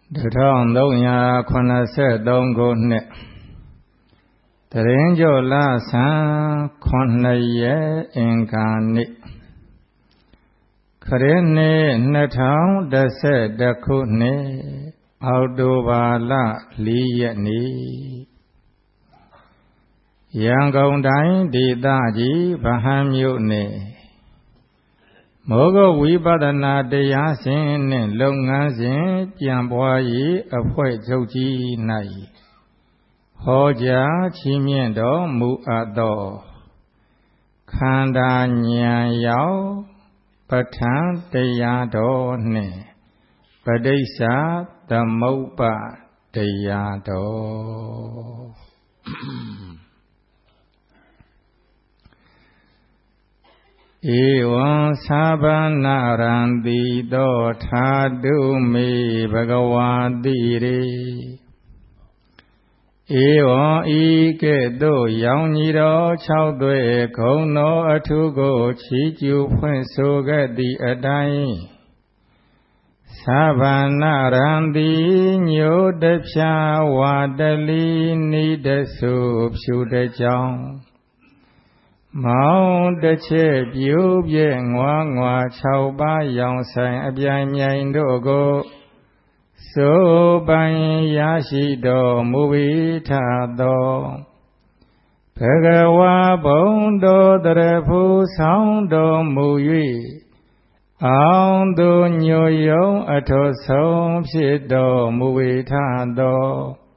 1383ခုနှစ်တရင်ကျော်လဆန်း9ရက်အင်္ဂါနေ့ခရစ်နှစ်2011ခုနှစ်အောက်တိုဘာလ4ရက်နေ့ရန်ကုန်တိုင်းဒေသကြီးဗဟန်းမြို့နယ်မောဂဝိပဿနာတရားစဉ်နှင့်လုပ်ငန်းစဉ်ကြံပွားရေးအဖွဲ့ချုပ်ကြီး၌ဟောကြားချီးမြှင့်တော်မူအပ်သောခန္ဓာဉာဏ်ရောက်ပဋ္ဌာန်းတရားတော်နှင့်ပဋိစ္စသမုပ္ပါတရားတော်ဧဝံသာဗနာရံတိသောထာတုမေဘဂဝါတိရေဧဝံဤကဲ့သို့ရောင်ညီတော်6သွဲဂုံတော်အထုကိုချီးကျူးဖွင့်ဆိုခဲ့သည့်အတိုင်းသာဗနာရံတိညိုတဖြာဝါတလီနိတဆုဖြူတကြောင်မောင်တစ်ချက်ပြိုးပြဲငွား6ပါးရောင်ဆိုင်အပြိုင်မြိုင်တို့ကိုစိုးပိုင်ရရှိတော်မူ၏ထသောဘဂဝါဘုံတော်တရဖူဆောင်တော်မူ၍အောင်သူညိုယုံအထောဆုံးဖြစ်တော်မူ၏ထသော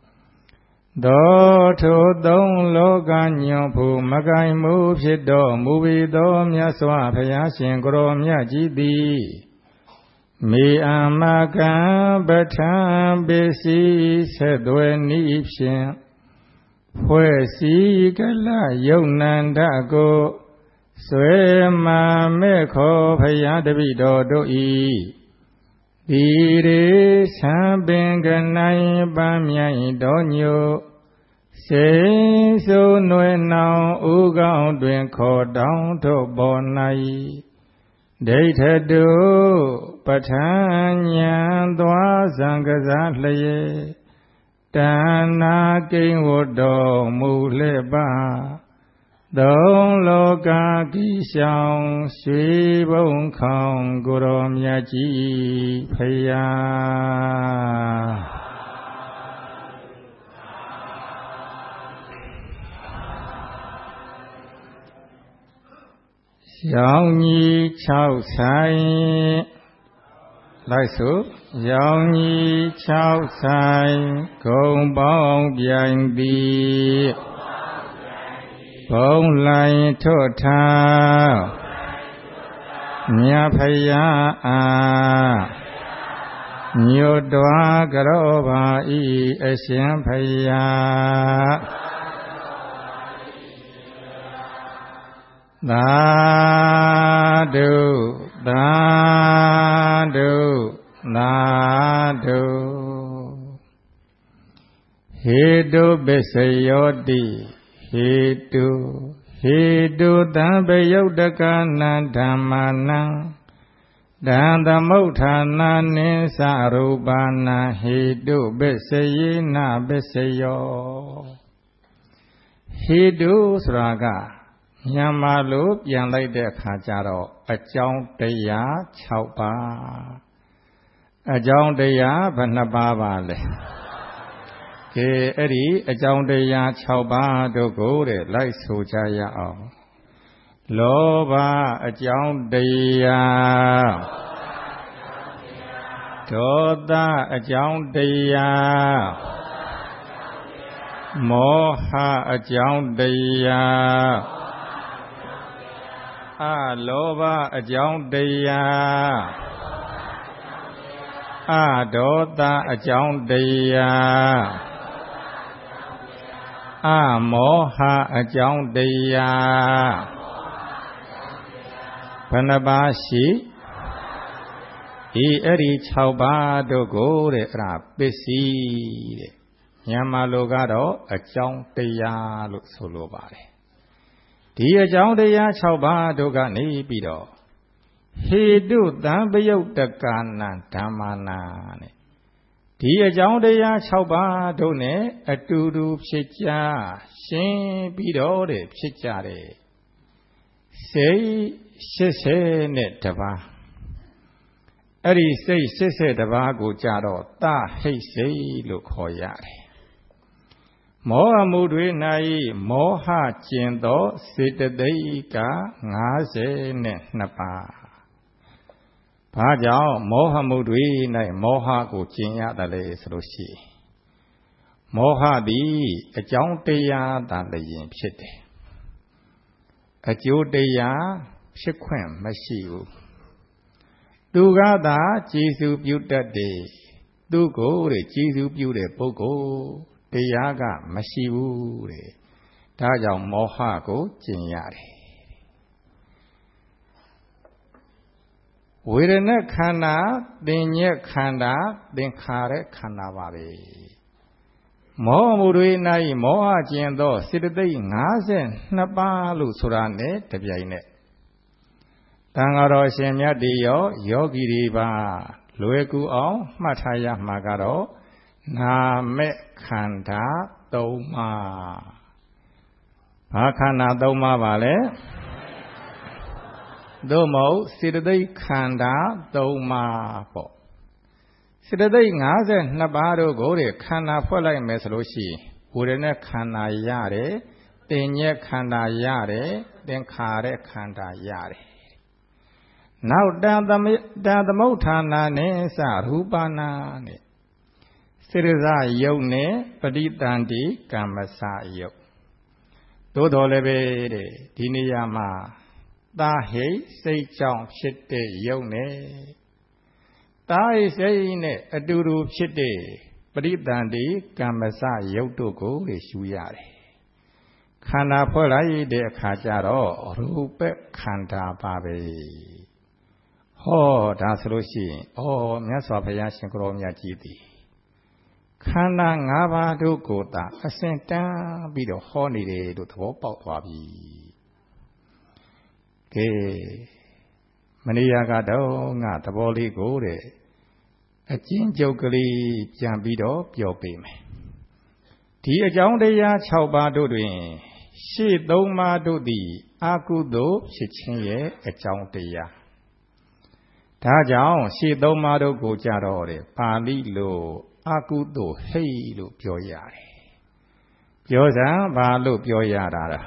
သောထိုသုံးလောကညွန်ဖူမကိုင်မှုဖြစ်တော်မူပြီးသောမြတ်စွာဘုရားရှင်ကိုရောမြတ်ကြီးသည်မေအမကံပဋ္ဌာန်းပစ္စည်းဆက်သွယ်နည်းဖြင့်ဖွဲ့စည်းကလယုံနန္ဒကိုဆွေမာမဲ့ခေါ်ဘုရားတပည့်တော်တို့၏ဒီရေဆံပင်ကနိုင်ပန်းမြိုင်တော်ညိုစေဆိုးနွယ်နောင်ဥကောင်းတွင်ခေါ်တောင်းထုတ်ပေါ်၌ဒိဋ္ဌတုပဋ္ဌာန်းဉာဏ်သွားဇံကစားလျက်တဏ္ဍာကိဉ္ဝတ်တော်မူလျက်ပါသုံးလောကကိရှောင်ရွှေဘုံခေါင်ကိုရောမြတ်ကြီးဖယားရောင်ကြီး6ဆိုင်လိုက်စို့ရောင်ကြီး6ဆိုင်ဂုံပေါင်းပြိုင်သည်ဘုံလိုင်ထွတ်ထားမြတ်ဖယားအားညွတ်တော်ကရောပါဤအရှင်ဖယားသာဓုသာဓုသာဓုဟေတုပစ္စယောတိဟေတုတံပယုတ်တကနာဓမ္မာနံဒံသမုဋ္ဌာနာနိသရူပနာဟေတုပစ္စယေနပစ္စယောဟေတုဆိုတာကမြန်မာလိုပြန်လိုက်တဲ့အခါကျတော့အကြောင်းတရား6ပါးအကြောင်းတရားဘယ်နှပါးပါလဲကဲအဲ့ဒီအကြောင်းတရား6ပါးတို့ကိုတဲ့လိုက်ဆိုကြရအောင်လောဘအကြောင်းတရားဒေါသအကြောင်းတရားမောဟအကြောင်းတရားအလောဘအကြောင်းတရားအဒေါသအကြောင်းတရားအမောဟအကြောင်းတရားဘယ်နှပါးရှိအဲ့ဒီ6ပါးတို့ကိုတဲ့အဲ့ဒါပစ္စည်းတဲ့မြန်မာလိုကတော့အကြောင်းတရားလို့ဆိုလိုပါတယ်ဒီအကြောင်းတရား6ပါးတို့ကနေပြီးတော့ဟေတုတံပယုတ်တကာနံဓမ္မာနာတဲ့ဒီအကြောင်းတရား6ပါးတို့နဲ့အတူတူဖြစ်ကြရှင်းပြီးတော့တဲ့ဖြစ်ကြတယ်စိတ်80ပါးအဲ့ဒီစိတ်80ပါးကိုကြတော့သဟိတ်စိတ်လို့ခေါ်ရတယ်မောဟမှုတွေ၌မောဟကျင်သောစေတသိက်က52ပါးဘာကြောင့်မောဟမှုတွေ၌မောဟကိုကျင်ရတယ်လဲဆိုလို့ရှိရင်မောဟသည်အကြောင်းတရားသာလျင်ဖြစ်တယ်အကျိုးတရားဖြစ်ခွင့်မရှိဘူးသူကသာကျေစုပြုတတ်တယ်သူကိုတဲ့ကျေစုပြုတဲ့ပုဂ္ဂိုလ်တရားကမရှိဘူးတဲ့ဒါကြောင့်မောဟကိုကျင်ရတယ်ဝေဒနာခန္ဓာသင်ညက်ခန္ဓာသင်္ခါရခန္ဓာပါပဲမောဟမှုတွေ၌မောဟကျင်သောစေတသိက်52ပါးလို့ဆိုတာနဲ့တပြိုင်နက်တန်ဃာတော်ရှင်မြတ်တွေရောယောဂီတွေပါလွယ်ကူအောင်မှတ်ထားရမှာကတော့နာမဲ့ခန္ဓာ3ပါးဘာခန္ဓာ3ပါးပါလဲသို့မဟုတ်စေတသိက်ခန္ဓာ3ပါးပေါ့စေတသိက်52ပါးတို့ကိုခန္ဓာဖွဲ့လိုက်မယ်ဆိုလို့ရှိရင်ဝေဒနာခန္ဓာရတယ်သင်ညက်ခန္ဓာရတယ်သင်္ခါရခန္ဓာရတယ်နောက်တန်သမုဋ္ဌာနာနဲ့စရူပနာနဲ့စေရဇယုတ်နဲ့ပဋိသန္တိကမ္မစယုတ်သို့တော်လည်းပဲတဲ့ဒီနေရာမှာသာဟိစိတ်ကြောင့်ဖြစ်တဲ့ယုတ်နဲ့သာဟိစိတ်နဲ့အတူတူဖြစ်တဲ့ပဋိသန္တိကမ္မစယုတ်တို့ကိုရှုရတယ်ခန္ဓာဖွဲ့လိုက်တဲ့အခါကျတော့ရူပခန္ဓာပါပဲဟောဒါဆိုလို့ရှိရင်မြတ်စွာဘုရားရှင်ကိုရောမြတ်ကြီးသည်ခန္ဓာ5ပါးတို့ကိုသာအစဉ်တန်းပြီးတော့ဟောနေတယ်လို့သဘောပေါက်သွားပြီကဲမနေ့ကတော့ငါသဘောလေးကိုတဲ့အကျဉ်းချုပ်ကလေးပြန်ပြီးတော့ပြောပေးမယ်ဒီအကြောင်းတရား6ပါးတို့တွင်ရှေ့3ပါးတို့သည်အကုသိုလ်ဖြစ်ခြင်းရဲ့အကြောင်းတရားဒါကြောင့်ရှေ့3ပါးတို့ကိုကြတော့ပါဠိလိုအကုသိုလ်ဟိတ်လို့ပြောရတယ်ပြောစမ်းဘာလို့ပြောရတာလဲ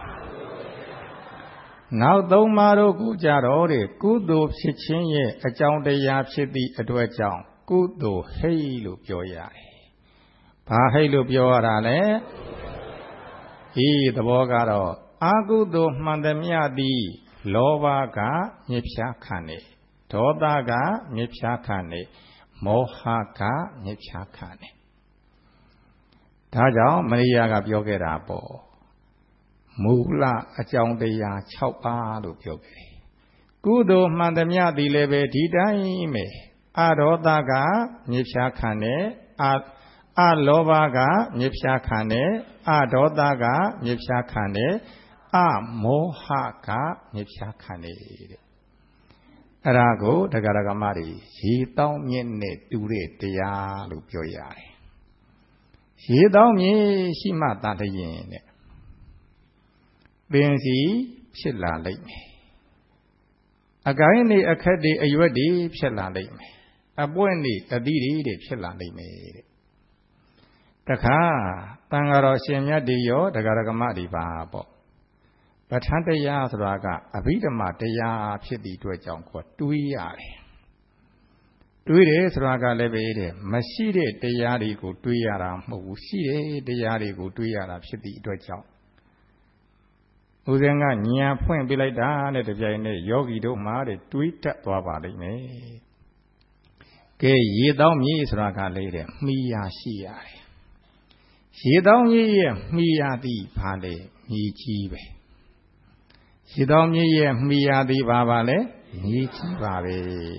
နောက်3ပါးတို့ကိုကြတော့ကုသိုလ်ဖြစ်ခြင်းရဲ့အကြောင်းတရားဖြစ်သည့်အတွက်ကြောင့်ကုသိုလ်ဟိတ်လို့ပြောရတယ်ဘာဟိတ်လို့ပြောရတာလဲဒီသဘောကတော့အကုသိုလ်မှန်သမျှသည်လောဘကမြစ်ဖြားခံနေဒေါသကမြစ်ဖြားခံနေမောဟကမြစ်ဖြားခံနေဒါကြောင့်မရိယာကပြောခဲ့တာပေါ့မူလအကြောင်းတရား6ပါးလို့ပြောခဲ့တယ်ကုသိုလ်မှန်သမျှသည်လည်းပဲဒီတိုင်းပဲအဒေါသကမြစ်ဖြားခံနေအလောဘကမြစ်ဖြားခံနေအဒေါသကမြစ်ဖြားခံနေအမောဟကမြစ်ဖြားခံနေတဲ့အဲ့ဒါကိုတရားဓမ္မတွေရေတောင်းမြင့်နဲ့တူတဲ့တရားလို့ပြောရတယ်ရေတောင်းမြင့်ရှိမှသာတရင်တဲ့ပင်စီဖြစ်လာလိမ့်မယ်အကိုင်းနေအခက်တွေအရွက်တွေဖြစ်လာလိမ့်မယ်အပွင့်နေအသီးတွေဖြစ်လာလိမ့်မယ်တဲ့တခါတန်ဃာတော်ရှင်မြတ်တွေရောတရားဓမ္မတွေပါပေါ့ပဋ္ဌာန်းတရားဆိုတာကအဘိဓမ္မာတရားဖြစ်သည့်အတွက်ကြောင့်တွေးရတယ်တွေးတယ်ဆိုတာကလည်းပဲတဲ့မရှိတဲ့တရားတွေကိုတွေးရတာမဟုတ်ဘူးရှိတဲ့တရားတွေကိုတွေးရတာဖြစ်သည့်အတွက်ကြောင့်ဦးဇင်းကဉာဏ်ဖွင့်ပြလိုက်တာနဲ့တပြိုင်နက်ယောဂီတို့မှာတဲ့တွေးတတ်သွားပါလိမ့်မယ်ကဲရေတောင်းမြေဆိုတာကလည်းတဲ့မှီရာရှိရတယ်ရေတောင်းမြေရဲ့မှီရာသည်ဘာလဲမြေကြီးပဲရေတောင်းမြေရဲ့မှီရာသည်ဘာပါလဲမြေကြီးပါပဲ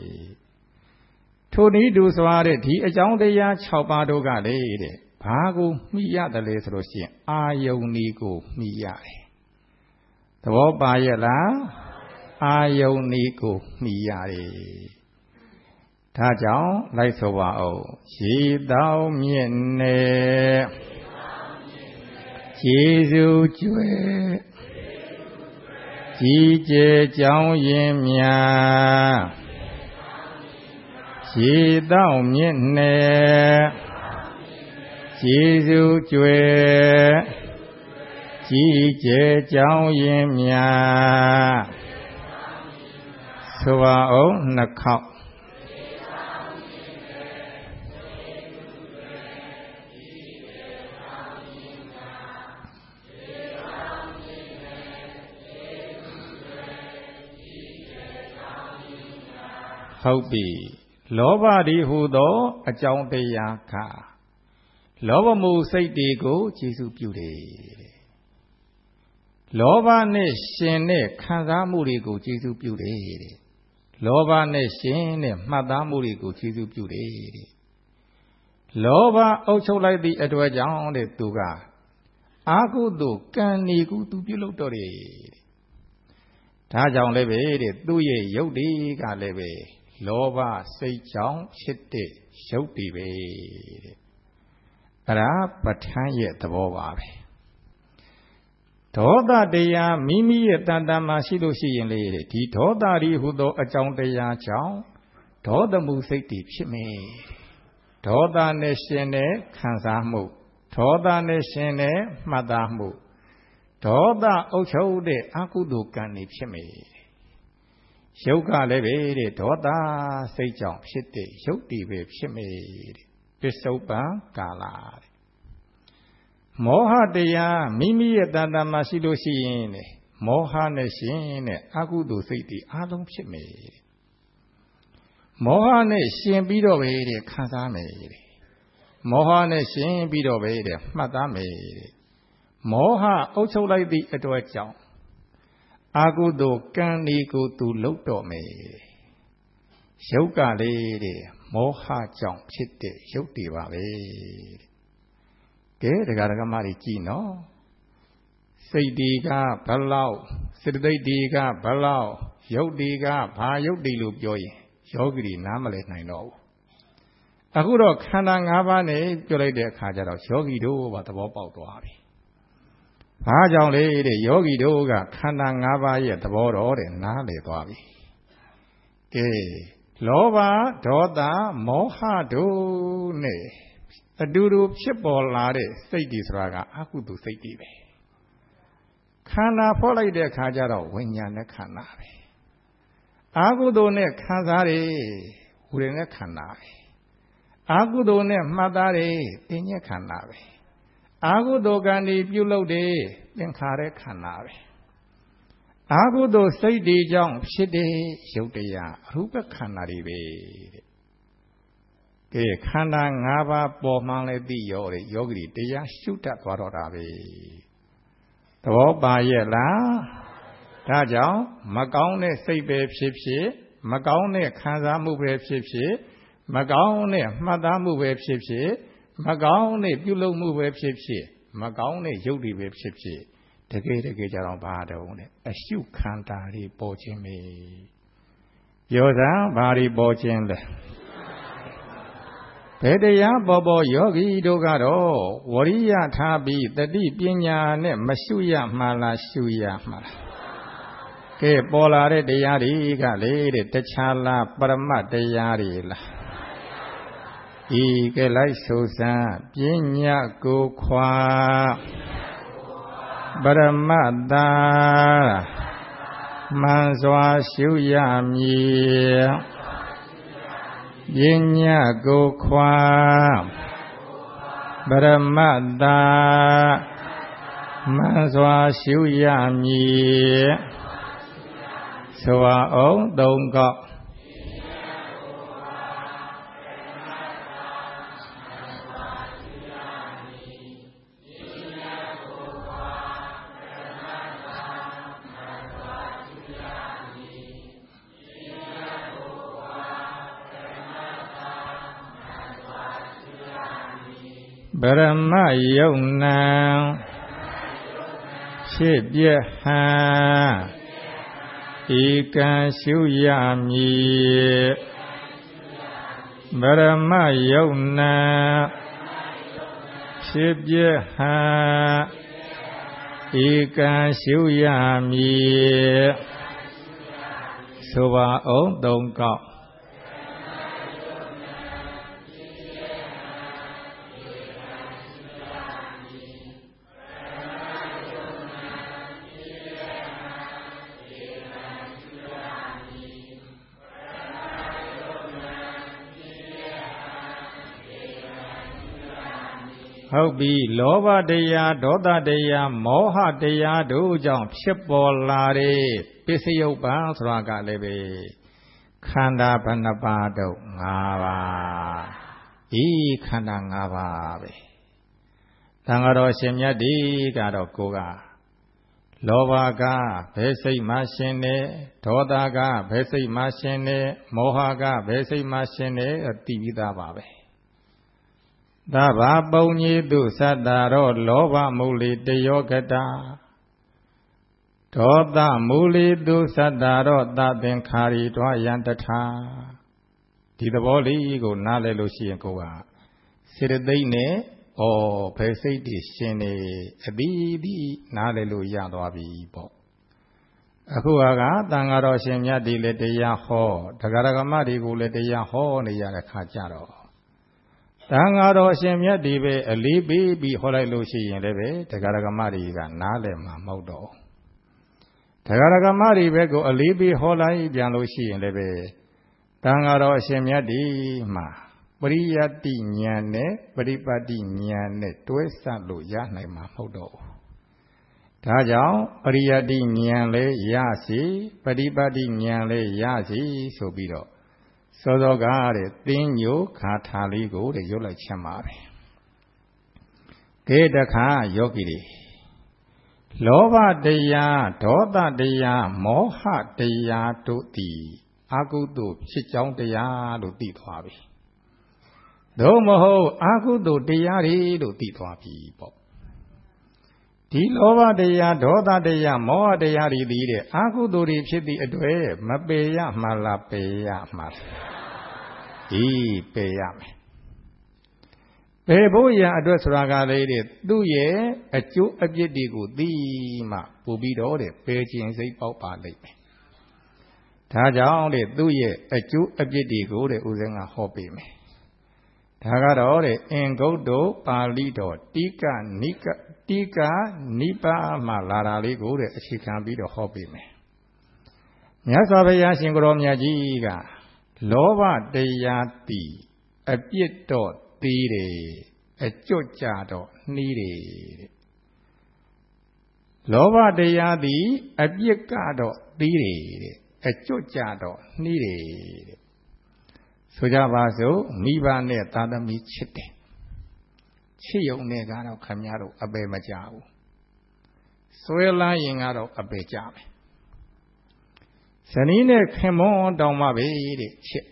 ထိုနည်းတူစွာတဲ့ဒီအကြောင်းတရား6ပါးတို့ကလေတဲ့ဘာကိုမှီရတယ်လဲဆိုလို့ရှိရင်အာယုန်ဒီကိုမှီရတယ်သဘောပါရဲ့လားအာယုန်ဒီကိုမှီရတယ်ဒါကြောင့်လိုက်ဆိုပါဦးရေတောင်းမြင့်နဲ့ကျေးဇူးကျွဲကြီးကျယ်ကြောင်းရင်များရေတောင်းမြင့်နဲ့ကျေးဇူးကျွဲကြီးကျယ်ကြောင်းရင်များဆိုပါဦးနှစ်ခေါက်ဟုတ်ပြီလောဘဒီဟူသောအကြောင်းတရားကလောဘမှုစိတ်တွေကိုကျေစုပြုတယ်လောဘနဲ့ရှင်တဲ့ခံစားမှုတွေကိုကျေစုပြုတယ်တဲ့လောဘနဲ့ရှင်တဲ့မှတ်သားမှုတွေကိုကျေစုပြုတယ်တဲ့လောဘအုပ်ချုပ်လိုက်သည့်အတွက်ကြောင့်တဲ့သူကအာဟုသို့ကံနေကူသူပြုလုပ်တော့တယ်ဒါကြောင့်လည်းပဲတဲ့သူ့ရဲ့ယုတ်ဒီကလည်းပဲလောဘစိတ်ကြောင့်ဖြစ်တဲ့ရုပ်တည်ပဲတဲ့အဲ့ဒါပဋ္ဌာန်းရဲ့သဘောပါပဲဒေါသတရားမိမိရဲ့တဏ္ဍာမှာရှိလို့ရှိရင်လေဒီဒေါသရီဟူသောအကြောင်းတရားကြောင့်ဒေါသမှုစိတ်တည်ဖြစ်မယ်ဒေါသနဲ့ရှင်တဲ့ခံစားမှုဒေါသနဲ့ရှင်တဲ့မှတ်သားမှုဒေါသအုပ်ချုပ်တဲ့အကုသိုလ်ကံတွေဖြစ်မယ်ရုပ်ကလည်းပဲတဲ့ဒေါသစိတ်ကြောင့်ဖြစ်တဲ့ရုပ်တည်ပဲဖြစ်မယ်တဲ့ပစ္စုပန်ကာလတဲ့မောဟတရားမိမိရဲ့တဏ္ဍာမှာရှိလို့ရှိရင်တဲ့မောဟနဲ့ရှင်တဲ့အကုသိုလ်စိတ်တွေအလုံးဖြစ်မယ်တဲ့မောဟနဲ့ရှင်ပြီးတော့ပဲတဲ့ခံစားမယ်တဲ့မောဟနဲ့ရှင်ပြီးတော့ပဲတဲ့မှတ်သားမယ်တဲ့မောဟအုပ်ချုပ်လိုက်သည့်အတွက်ကြောင့်အာဟုသို့ကံဒီကိုသူလှုပ်တော့မယ်ရုပ်ကလေးတဲ့မောဟကြောင့်ဖြစ်တဲ့ရုပ်တွေပါပဲတဲ့ကဲဒကာဒကာမတွေကြည်နော်စိတ်ဒီကဘလောက်စေတသိက်ဒီကဘလောက်ရုပ်ဒီကဘာရုပ်ဒီလို့ပြောရင်ယောဂီတွေနားမလည်နိုင်တော့ဘူးအခုတော့ခန္ဓာ၅ပါးနဲ့ပြောလိုက်တဲ့အခါကျတော့ယောဂီတို့ကသဘောပေါက်သွားပြီဘာကြောင့်လဲတဲ့ယောဂီတို့ကခန္ဓာ၅ပါးရဲ့သဘောတော်တဲ့နားလည်သွားပြီကဲလောဘဒေါသမောဟတို့နဲ့အတူတူဖြစ်ပေါ်လာတဲ့စိတ်တွေဆိုတာကအကုသိုလ်စိတ်တွေပဲခန္ဓာဖော်လိုက်တဲ့အခါကျတော့ဝိညာဉ်နဲ့ခန္ဓာပဲအာဟုသိုလ်နဲ့ခံစားတယ်ဝိညာဉ်နဲ့ခန္ဓာပဲအာဟုသိုလ်နဲ့မှတ်သားတယ်ပညာခန္ဓာပဲအာဟုသိုလ်ကံဒီပြုလုပ်တယ်သင်္ခါရခန္ဓာပဲအာဟုသိုလ်စိတ်တွေကြောင့်ဖြစ်တဲ့ရုပ်တရားအရူပခန္ဓာတွေပဲတဲ့ကဲခန္ဓာ၅ပါးပေါ်မှလည်းသိရောတဲ့ယောဂီတရားရှုတတ်သွားတော့တာပဲသဘောပါရဲ့လားဒါကြောင့်မကောင်းတဲ့စိတ်ပဲဖြစ်ဖြစ်မကောင်းတဲ့ခံစားမှုပဲဖြစ်ဖြစ်မကောင်းတဲ့မှတ်သားမှုပဲဖြစ်ဖြစ်မကောင်းတဲ့ပြုလုပ်မှုပဲဖြစ်ဖြစ်မကောင်းတဲ့ယုတ်တွေပဲဖြစ်ဖြစ်တကယ်ကြတော့ဘာတုံးလဲအရှုခန္ဓာတွေပေါ်ခြင်းပဲပြောတာဘာတွေပေါ်ခြင်းလဲဘယ်တရားပေါ်ယောဂီတို့ကတော့ဝရိယထားပြီးတတိပညာနဲ့မရှုရမှလားရှုရမှလားကဲပေါ်လာတဲ့တရားတွေကလေတဲ့တခြားလားပရမတ်တရားတွေလားဤကဲလိုက်ဆိုစမ်းပညာကိုခွာပရမတ္တာမှန်စွာရှုရမည်ပညာကိုခွာပရမတ္တာမှန်စွာရှုရမည်ဆိုအောင်သုံးခေါက်ပရမယုံနံဖြစ်ပြဟံဧကံရှုရမည်ဗရမယုံနာဖြစ်ပြဟံဧကံရှုရမည်ဆိုပါအောင်သုံးကောက်ဟုတ်ပြီလောဘတရားဒေါသတရားမောဟတရားတို့ကြောင့်ဖြစ်ပေါ်လာတဲ့ပစ္စယုပ္ပံဆိုတာကလည်းပဲခန္ဓာဘယ်နှပါးတော့၅ပါးဤခန္ဓာ၅ပါးပဲတန်ဃာတော်ရှင်မြတ်ဒီကတော့ကိုကလောဘကဘယ်စိတ်မှရှင်နေဒေါသကဘယ်စိတ်မှရှင်နေမောဟကဘယ်စိတ်မှရှင်နေသိပြီးသားပါပဲသဗ္ဗပုံညိတုသတ္တရောလောဘမူလိတယောဂတာဒေါသမူလိတုသတ္တရောသသင်္ခါရီတွာယံတထာဒီသဘောလေးကိုနားလည်လို့ရှိရင်ကိုကစေတသိက်နဲ့ဘယ်စိတ်တည်ရှင်နေအသီးသီးနားလည်လို့ရသွားပြီပေါ့အခုကသံဃာတော်ရှင်မြတ်ဒီလည်းတရားဟောတရားဓမ္မတွေကိုလည်းတရားဟောနေရတဲ့ခါကြတော့သံဃာတော်ရှင်မြတ်ဒီပဲအလေးပေးပြီးဟောလိုက်လို့ရှိရင်လည်းပဲတရားဓမ္မတွေကနားလည်မှာမဟုတ်တော့တရားဓမ္မတွေပဲကိုအလေးပေးဟောလိုက်ပြန်လို့ရှိရင်လည်းပဲသံဃာတော်ရှင်မြတ်ဒီမှာပရိယတ္တိဉာဏ်နဲ့ပရိပတ်တိဉာဏ်နဲ့တွဲဆလို့ရနိုင်မှာမဟုတ်တော့ဘူးဒါကြောင့်ပရိယတ္တိဉာဏ်လည်းရစီပရိပတ်တိဉာဏ်လည်းရစီဆိုပြီးတော့စောစောကတဲ့တင်းညိုခါထာလေးကိုတဲ့ရုပ်လိုက်ချက်ပါပဲကဲတခါယောဂီတွေလောဘတရားဒေါသတရားမောဟတရားတို့သည်အကုသိုလ်ဖြစ်ကြောင်းတရားလို့သိသွားပြီသို့မဟုတ်အကုသိုလ်တရားတွေလို့သိသွားပြီပေါ့ဒီလောဘတရားဒေါသတရားမောဟတရားတွေသည်တဲ့အကုသိုလ်တွေဖြစ်သည့်အတွက်မပယ်ရမှလားပယ်ရမှာပယ်ရမယ်ပယ်ဖို့ရအတွက်ဆိုတာကလေးတဲ့သူ့ရဲ့အကျိုးအပြစ်တွေကိုသိမှပို့ပြီးတော့တဲ့ပယ်ခြင်းစိတ်ပေါက်ပါလိမ့်မယ်ဒါကြောင့်တဲ့သူ့ရဲ့အကျိုးအပြစ်တွေကိုတဲ့ဥစဉ်ကဟောပေးမယ်ဒါကတော့တဲ့အင်္ဂုတ္တပါဠိတော်တိကနိပါမှာလာတာလေးကိုတဲ့အခြေခံပြီးတော့ဟောပေးမယ်မြတ်စွာဘုရားရှင်ကိုရောမြတ်ကြီးကလောဘတရားတိအပြစ်တော့သေးတယ်အကျွတ်ကြတော့နှီးတယ်တဲ့လောဘတရားတိအပြစ်ကတော့သေးတယ်တဲ့အကျွတ်ကြတော့နှီးတယ်တဲ့ဆိုကြပါစို့မိဘနဲ့သားသမီးချစ်တယ်ချစ်ရုံနဲ့ကတော့ခမည်းတော်အပယ်မကြဘူးဆွဲလာရင်ကတော့အပယ်ကြမယ်ဇနီးနဲ့ခင်မွန်းတောင်မှပဲတဲ့ချစ်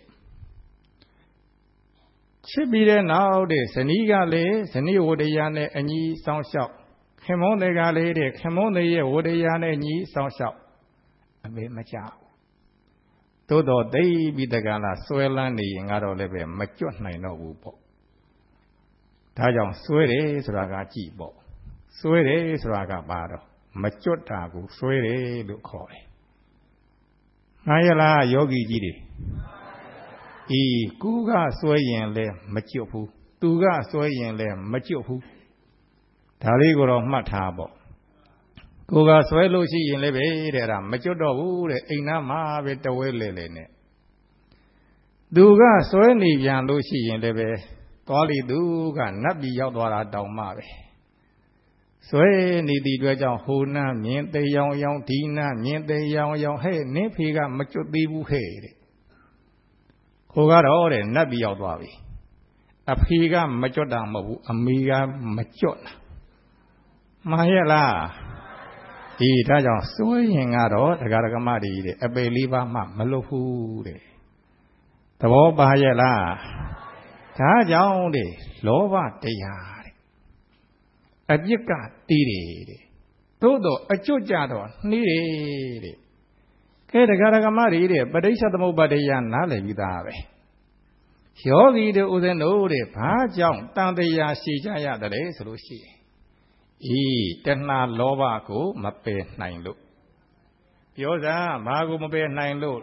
ပြီးတဲ့နောက်တဲ့ဇနီးကလည်းဇနီးဝတ္တရားနဲ့အညီစောင့်ရှောက်ခင်မွန်းတွေကလည်းတဲ့ခင်မွန်းတွေရဲ့ဝတ္တရားနဲ့ညီစောင့်ရှောက်အပယ်မကြဘူးသို့တော်သိပြီးတကလားဆွဲလန်းနေရင်ကတော့လည်းပဲမကြွနိုင်တော့ဘူးပေါ့ဒါကြောင့်ဆွဲတယ်ဆိုတာကကြည်ပေါ့ဆွဲတယ်ဆိုတာကပါတော့မကြွတာကိုဆွဲတယ်လို့ခေါ်တယ်မှန်ရလားယောဂီကြီးတွေကူကဆွဲရင်လည်းမကြွဘူးသူကဆွဲရင်လည်းမကြွဘူးဒါလေးကိုတော့မှတ်ထားပေါ့ကိုကဆွဲလို့ရှိရင်လည်းပဲတဲ့ဒါမကြွတော့ဘူးတဲ့အိမ်သားမှာပဲတဝဲလေလေနဲ့သူကဆွဲနေပြန်လို့ရှိရင်လည်းပဲသွားလိသူကနတ်ပြည်ရောက်သွားတာတောင်မှပဲဆွဲနေသည့်အတွက်ကြောင့်ဟိုနှမြင်သေးရောင်ရောင်ဒီနှမြင်သေးရောင်ရောင်ဟဲ့နင်းဖေကမကြွသေးဘူးဟဲ့တဲ့ခိုကတော့တဲ့နတ်ပြည်ရောက်သွားပြီအဖေကမကြွတာမဟုတ်ဘူးအမေကမကြွတာမှားရဲ့လားဒါကြောင့်စွဲရင်ကတော့တရားဓမ္မတွေတဲ့အပေလေးပါးမှမလွတ်ဘူးတဲ့သဘောပါရဲ့လားဒါကြောင့်တဲ့လောဘတရားတဲ့အပြစ်ကတီးတယ်တဲ့သို့တော့အကျွတ်ကြတော့နှီးတယ်တဲ့ကဲတရားဓမ္မတွေတဲ့ပဋိစ္စသမုပ္ပါဒ်တရားနားလည်ပြီးသားပဲယောဂီတို့ဦးဇင်းတို့တဲ့ဘာကြောင့်တန်တရားရှိကြရတယ်ဆိုလို့ရှိရင်တဏှာလောဘကိုမပယ်နိုင်လို့ပြောစားဘာကိုမပယ်နိုင်လို့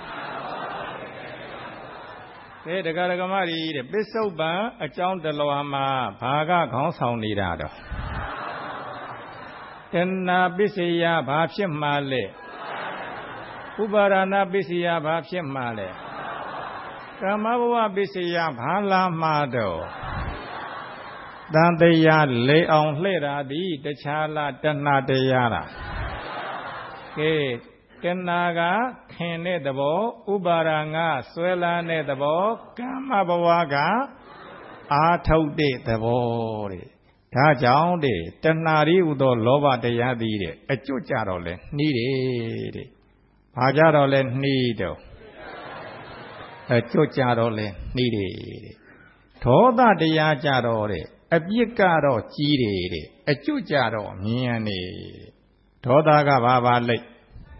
လဲတရားဓမ္မတွေတဲ့ပစ္စုပန်အကြောင်းတလွာမှာဘာကခေါင်းဆောင်နေတာတော့တဏှာပစ္စယဘာဖြစ်မှလဲဥပါဒနာပစ္စယဘာဖြစ်မှလဲကာမဘဝပစ္စယဘာလာမှတော့တန်တရားလေအောင်လှဲ့တာဒီတခြားလားတဏှာတရားလားကဲတဏှာကခင်တဲ့သဘောဥပါဒနာဆွဲလာတဲ့သဘောကာမဘဝကအာထုတ်တဲ့သဘောတဲ့ဒါကြောင့်တဲ့တဏှာရီဟူသောလောဘတရားသည်တဲ့အကျွတ်ကြတော့လဲနှီးတယ်တဲ့ဘာကြတော့လဲနှီးတော့အကျွတ်ကြတော့လဲနှီးတယ်တဲ့ဒေါသတရားကြတော့တဲ့အပြစ်ကတော့ကြီးတယ်တဲ့အကျွတ်ကြတော့မြင်ရနေဒေါသကဘာလိတ်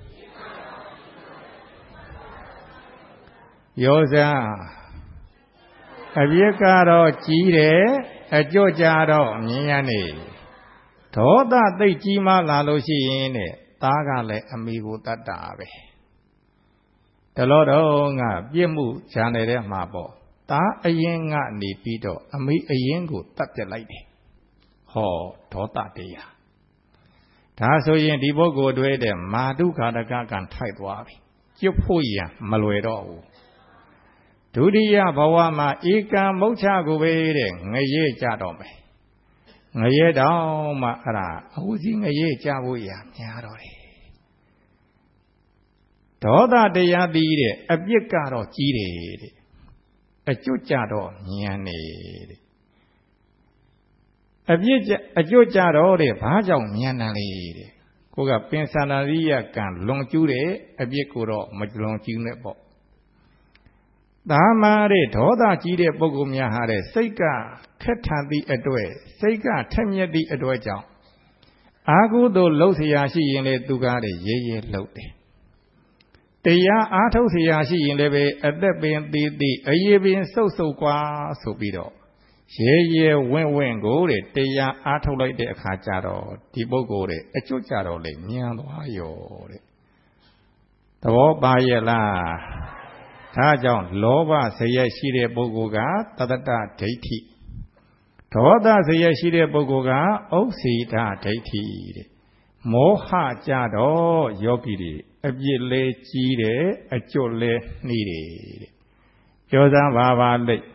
ယောဇာအပြစ်ကတော့ကြီးတယ်အကျွတ်ကြတော့မြင်ရနေဒေါသသိတ်ကြီးမှလာလို့ရှိရင်တဲ့သားကလည်းအမိကိုတတ်တာပဲတလောတော့ငါပြစ်မှုဈာနေတဲ့မှာပေါ့သားအရင်ကနေပြီးတော့အမိအရင်ကိုတတ်ပြလိုက်တယ်ဟောဒေါသတရားဒါဆိုရင်ဒီပုဂ္ဂိုလ်တွေတဲ့မာတုခါတကကံထိုက်သွားပြီကျွတ်ဖို့ရမလွယ်တော့ဘူးဒုတိယဘဝမှာဧကံမုတ်ချကိုပဲတဲ့ငရဲကြတော့မယ်ငရဲတောင်မှအဲ့ဒါအဟုစီငရဲကြဖို့ရများတော့တယ်ဒေါသတရားပြီးတဲ့အပြစ်ကတော့ကြီးတယ်တဲ့အကျွတ်ကြတော့ဉာဏ်နေတဲ့အကျွတ်ကြတော့တဲ့ဘာကြောင့်ဉာဏ်တန်လေတဲ့ကိုကပင်စန္ဒရိယကံလွန်ကျူးတယ်အပြစ်ကိုတော့မလွန်ကျူးနဲ့ပေါ့သာမာတဲ့ဒေါသကြီးတဲ့ပုဂ္ဂိုလ်များဟာတဲ့စိတ်ကခက်ထန်သည့်အတွက်စိတ်ကထက်မြက်သည့်အတွက်ကြောင့်အာဟုသို့လှုပ်เสียရှိရင်လေသူကားတဲ့ရဲရဲလှုပ်တယ်တရားအားထုတ်เสียရှိရင်လည်းပဲအသက်ပင်သေးသေးအရေးပင်စုပ်စုပ်กว่าဆိုပြီးတော့ရဲရဲဝင့်ဝင့်ကိုတဲ့တရားအားထုတ်လိုက်တဲ့အခါကျတော့ဒီပုဂ္ဂိုလ်တဲ့အကျွတ်ကြတော့လေဉာဏ်သွားရောတဲ့သဘောပါရဲ့လားဒါကြောင့်လောဘဇယက်ရှိတဲ့ပုဂ္ဂိုလ်ကတတ္တဒိဋ္ဌိဒေါသဇယက်ရှိတဲ့ပုဂ္ဂိုလ်ကဥစ္စေတဒိဋ္ဌိတဲ့မောဟကြတော့ယောဂီတွေအပြစ်လဲကြီးတယ်အကျွတ်လဲနှီးတယ်တဲ့ပြောစမ်းပါလိမ့်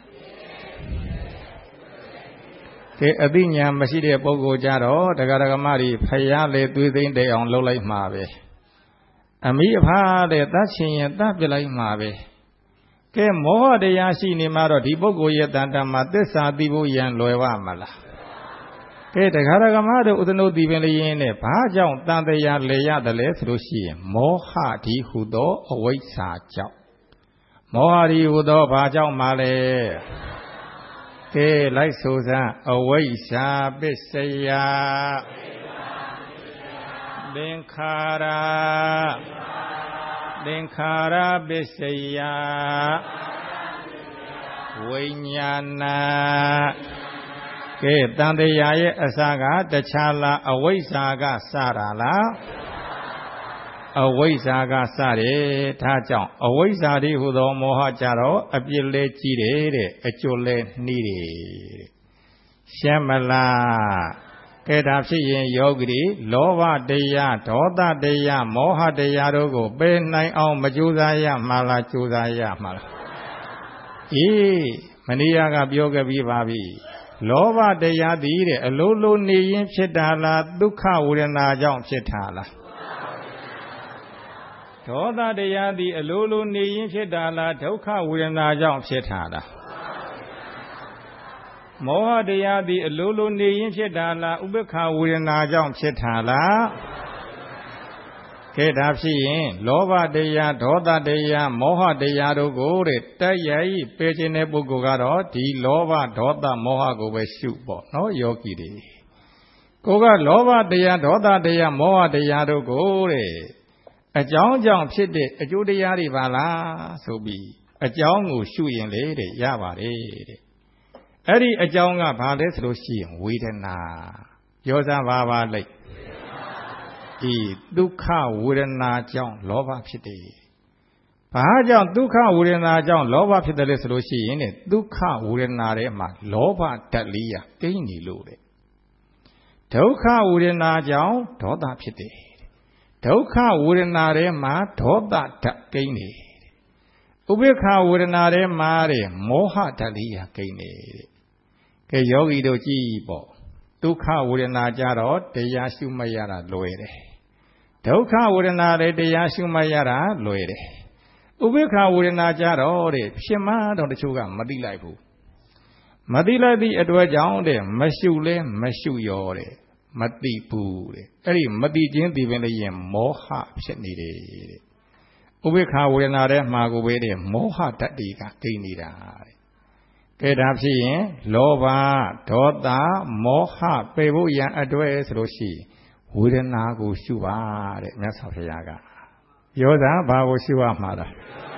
ကဲအသိဉာဏ်မရှိတဲ့ပုဂ္ဂိုလ်ကြတော့တရားဓမ္မတွေဖျားလေသွေးသိမ့်တဲ့အောင်လုပ်လိုက်မှာပဲအမိအဖာတဲ့တတ်ချင်ရင်တတ်ပြလိုက်မှာပဲကဲမောဟတရားရှိနေမှာတော့ဒီပုဂ္ဂိုလ်ရဲ့တန်တမှာသစ္စာသိဖို့ရန်လွယ်ပါမလားကဲတရားဓမ္မတို့ဥဒ္ဒနုတိပင်လျင်းနဲ့ဘာကြောင့်တန်တရားလေရတယ်လဲဆိုလို့ရှိရင်မောဟဒီဟုသောအဝိဇ္ဇာကြောင့်မောဟဒီဟုသောဘာကြောင့်မှလဲကဲလိုက်ဆိုစမ်းအဝိဇ္ဇာပစ္စယသင်္ခါရပစ္စယဝိညာဏကဲတန်တရားရဲ့အစကတခြားလားအဝိဇ္ဇာကစတာလားအဝိဇ္ဇာကစတယ်ဒါကြောင့်အဝိဇ္ဇာဒီဟုသောမောဟကြတော့အပြစ်လဲကြီးတယ်တဲ့အကျွတ်လဲနှီးတယ်ရှင်းမလားကဲဒါဖြစ်ရင်ယောဂီလောဘတရားဒေါသတရားမောဟတရားတို့ကိုပယ်နိုင်အောင်မကြိုးစားရမှာလားကြိုးစားရမှာလားမဏိယကပြောခဲ့ပြီးပါပြီလောဘတရားသည်တဲ့အလိုလိုနေရင်ဖြစ်တာလားဒုက္ခဝေဒနာကြောင့်ဖြစ်တာလားဒေါသတရားသည်အလိုလိုနေရင်ဖြစ်တာလားဒုက္ခဝေဒနာကြောင့်ဖြစ်တာလားမောဟတရားသည်အလိုလိုနေရင်ဖြစ်တာလားဥပ္ပခာဝေဒနာကြောင့်ဖြစ်တာလားကဲဒါဖြစ်ရင်လောဘတရားဒေါသတရားမောဟတရားတို့ကိုတဲ့တိုက်ရိုက်ပယ်ခြင်းတဲ့ပုဂ္ဂိုလ်ကတော့ဒီလောဘဒေါသမောဟကိုပဲရှုပေါ့နော်ယောဂီတွေကိုကလောဘတရားဒေါသတရားမောဟတရားတို့ကိုတဲ့အကြောင်းကြောင့်ဖြစ်တဲ့အကျိုးတရားတွေပါလားဆိုပြီးအကြောင်းကိုရှုရင်လေတဲ့ရပါတယ်တဲ့အဲ့ဒီအကြောင်းကဘာလဲဆိုလို့ရှိရင်ဝေဒနာပြောစားပါလိုက်ဒုက္ခဝေဒနာကြောင့်လောဘဖြစ်တယ်ဘာကြောင့်ဒုက္ခဝေဒနာကြောင့်လောဘဖြစ်တယ်လဲဆိုလို့ရှိရင်တဲ့ဒုက္ခဝေဒနာထဲမှာလောဘဓာတ်လေးရကိန်းနေလို့တဲ့ဒုက္ခဝေဒနာကြောင့်ဒေါသဖြစ်တယ်ဒုက္ခဝေဒနာထဲမှာဒေါသဓာတ်ကိန်းနေဥပေက္ခဝေဒနာထဲမှာတဲ့မောဟဓာတ်လေးရကိန်းနေတဲ့ကဲယောဂီတို့ကြည့်ပေါ့ဒုက္ခဝေဒနာကြတော့တရားရှုမှတ်ရတာလွယ်တယ်ဒုက္ခဝေဒနာလည်းတရားရှုမှတ်ရတာလွယ်တယ်ဥပေက္ခဝေဒနာကြတော့တဲ့ဖြစ်မှတော့တချို့ကမသိလိုက်ဘူးမသိလိုက်သည့်အတွက်ကြောင့်တဲ့မရှုလဲမရှုရောတဲ့မသိဘူးတဲ့အဲ့ဒီမသိခြင်းဒီပင်လည်းရင်မောဟဖြစ်နေတယ်တဲ့ဥပေက္ခဝေဒနာထဲမှာကိုပဲတဲ့မောဟတတ္တိကကိန်းနေတာတဲ့ကဲဒါဖြစ်ရင်လောဘဒေါသမောဟပယ်ဖို့ရန်အတွက်ဆိုလို့ရှိဝေဒနာကိုရှုပါတဲ့မြတ်စွာဘုရားကပြောတာဘာကိုရှုရမှာလဲ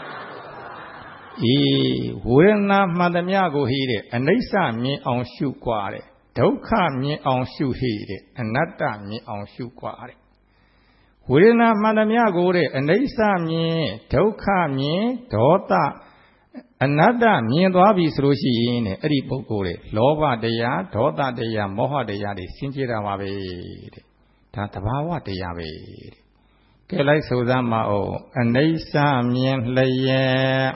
ဝေဒနာမှန်သမျှကိုဟိတဲ့အနိစ္စမြင်အောင်ရှုกว่าတဲ့ဒုက္ခမြင်အောင်ရှုဟိတဲ့အနတ္တမြင်အောင်ရှုกว่าတဲ့ဝေဒနာမှန်သမျှကိုတဲ့အနိစ္စမြင်ဒုက္ခမြင်ဒေါသအနတ္တမြင်သွားပြီဆိုလို့ရှိရင်တဲ့အဲ့ဒီပုဂ္ဂိုလ်တွေလောဘတရားဒေါသတရားမောဟတရားတွေစင်ကြယ်တာပါပဲတဲ့ဒါသဘာဝတရားပဲတဲ့ကဲလိုက်ဆိုစမ်းမအောင်အနိစ္စမြင်လျက်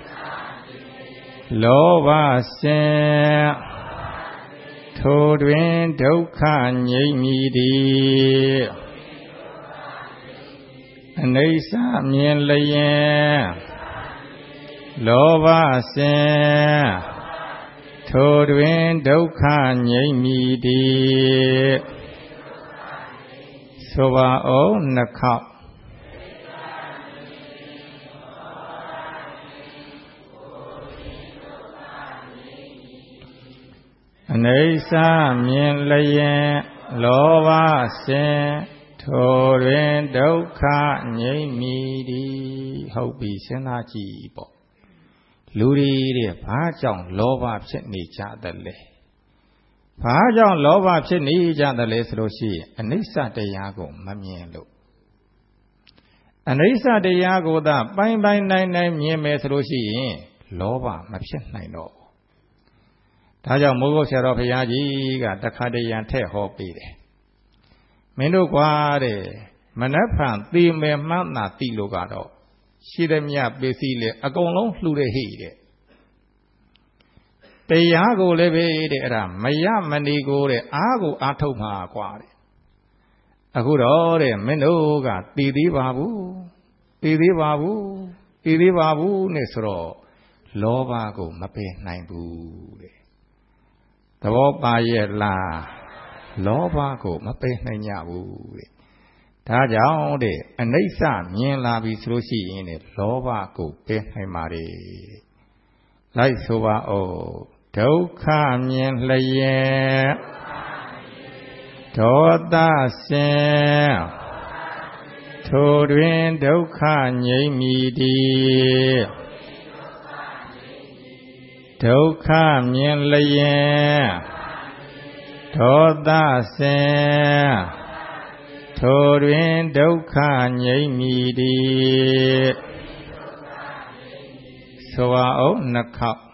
လောဘစင်ထိုတွင်ဒုက္ခငြိမ့်မည်သည်အနိစ္စမြင်လျက်လောဘစင်ထိုတွင်ဒုက္ခငြိမ့်မည်သည်ဆိုပါအောင်နှခေါက်အနိစ္စမြင်လျက်လောဘစင်ထိုတွင်ဒုက္ခငြိမ့်မည်သည်ဟုတ်ပြီစဉ်းစားကြည့်ပေါ့လူတွေတဲ့ဘာကြောင့်လောဘဖြစ်နေကြတယ်လဲဘာကြောင့်လောဘဖြစ်နေကြတယ်လဲဆိုလို့ရှိရင်အနိစ္စတရားကိုမမြင်လို့အနိစ္စတရားကိုသာပိုင်ပိုင်နိုင်နိုင်မြင်မယ်ဆိုလို့ရှိရင်လောဘမဖြစ်နိုင်တော့ဒါကြောင့်မိုးကုတ်ဆရာတော်ဘုရားကြီးကတခါတရံထည့်ဟောပေးတယ်မင်းတို့ကွာတဲ့မနှက်ဖန်သေမယ်မှန်းသာသိလို့ကတော့ရှိသမျှပစ္စည်းလေအကုန်လုံးလှူတဲ့ဟိတဲ့တရားကိုလည်းပဲတဲ့အဲ့ဒါမရမနေကိုတဲ့အားကိုအားထုတ်မှာကွာတဲ့အခုတော့တဲ့မင်းတို့ကတည်သေးပါဘူးတည်သေးပါဘူးတည်သေးပါဘူးနဲ့ဆိုတော့လောဘကိုမပယ်နိုင်ဘူးတဲ့သဘောပါရဲ့လားလောဘကိုမပယ်နိုင်ကြဘူးတဲ့ဒါကြောင့်တဲ့အနိစ္စမြင်လာပြီဆိုလို့ရှိရင်တဲ့လောဘကိုပယ်နိုင်ပါတယ်လိုက်ဆိုပါဦးဒုက္ခမြင်လျက်ဒေါသစင်ထိုတွင်ဒုက္ခငြိမ့်မည်သည်ဒုက္ခမြင်လျက်ဒေါသစင်ထိုတွင်ဒုက္ခငြိမ့်မည်သည်ဆိုပါဦးနှခေါက်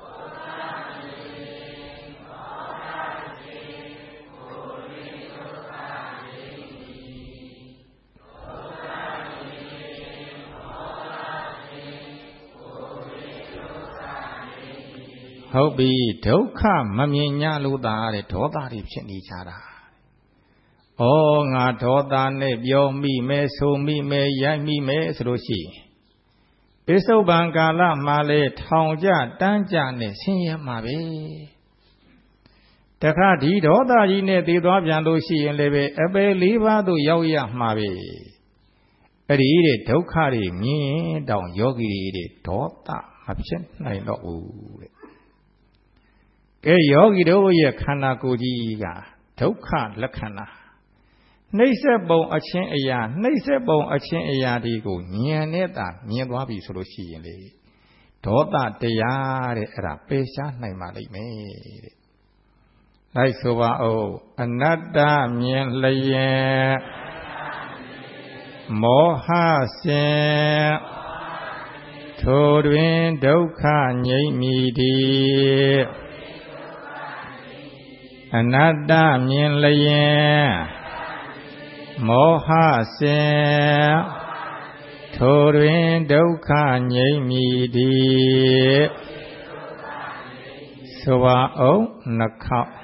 ဟုတ်ပြီဒုက္ခမမြင်ညလို့သာတဲ့ဒေါသတွေဖြစ်နေကြတာဩငါဒေါသနဲ့ပြောမိမယ်ဆိုမိမယ်ရိုက်မိမယ်ဆိုလို့ရှိရင်ပိဿုပံကာလမှာလေထောင်ကြတန်းကြနဲ့ဆင်းရဲမှာပဲတခါဒီဒေါသကြီးနဲ့တည်သွားပြန်လို့ရှိရင်လည်းပဲအပေ၄ပါးသို့ရောက်ရမှာပဲအဲ့ဒီတဲ့ဒုက္ခတွေမြင်ရင်တောင်ယောဂီတွေဒေါသမဖြစ်နိုင်တော့ဘူးတဲ့ကဲယောဂီတို့ရဲ့ခန္ဓာကိုယ်ကြီးကဒုက္ခလက္ခဏာနှိမ့်ဆက်ပုံအချင်းအရာနှိမ့်ဆက်ပုံအချင်းအရာတွေကိုဉာဏ်နဲ့သာမြင်သွားပြီဆိုလို့ရှိရင်လေဒေါသတရားတဲ့အဲ့ဒါပယ်ရှားနိုင်ပါလိမ့်မယ်တဲ့လိုက်ဆိုပါဦးအနတ္တမြင်လျက်မောဟစင်ထိုတွင်ဒုက္ခငြိမ့်မည်တည်းအနတ္တမြင်လျက်မောဟစင်ထိုတွင်ဒုက္ခငြိမ့်မည်တည်းဆိုပါဦးနှခေါက်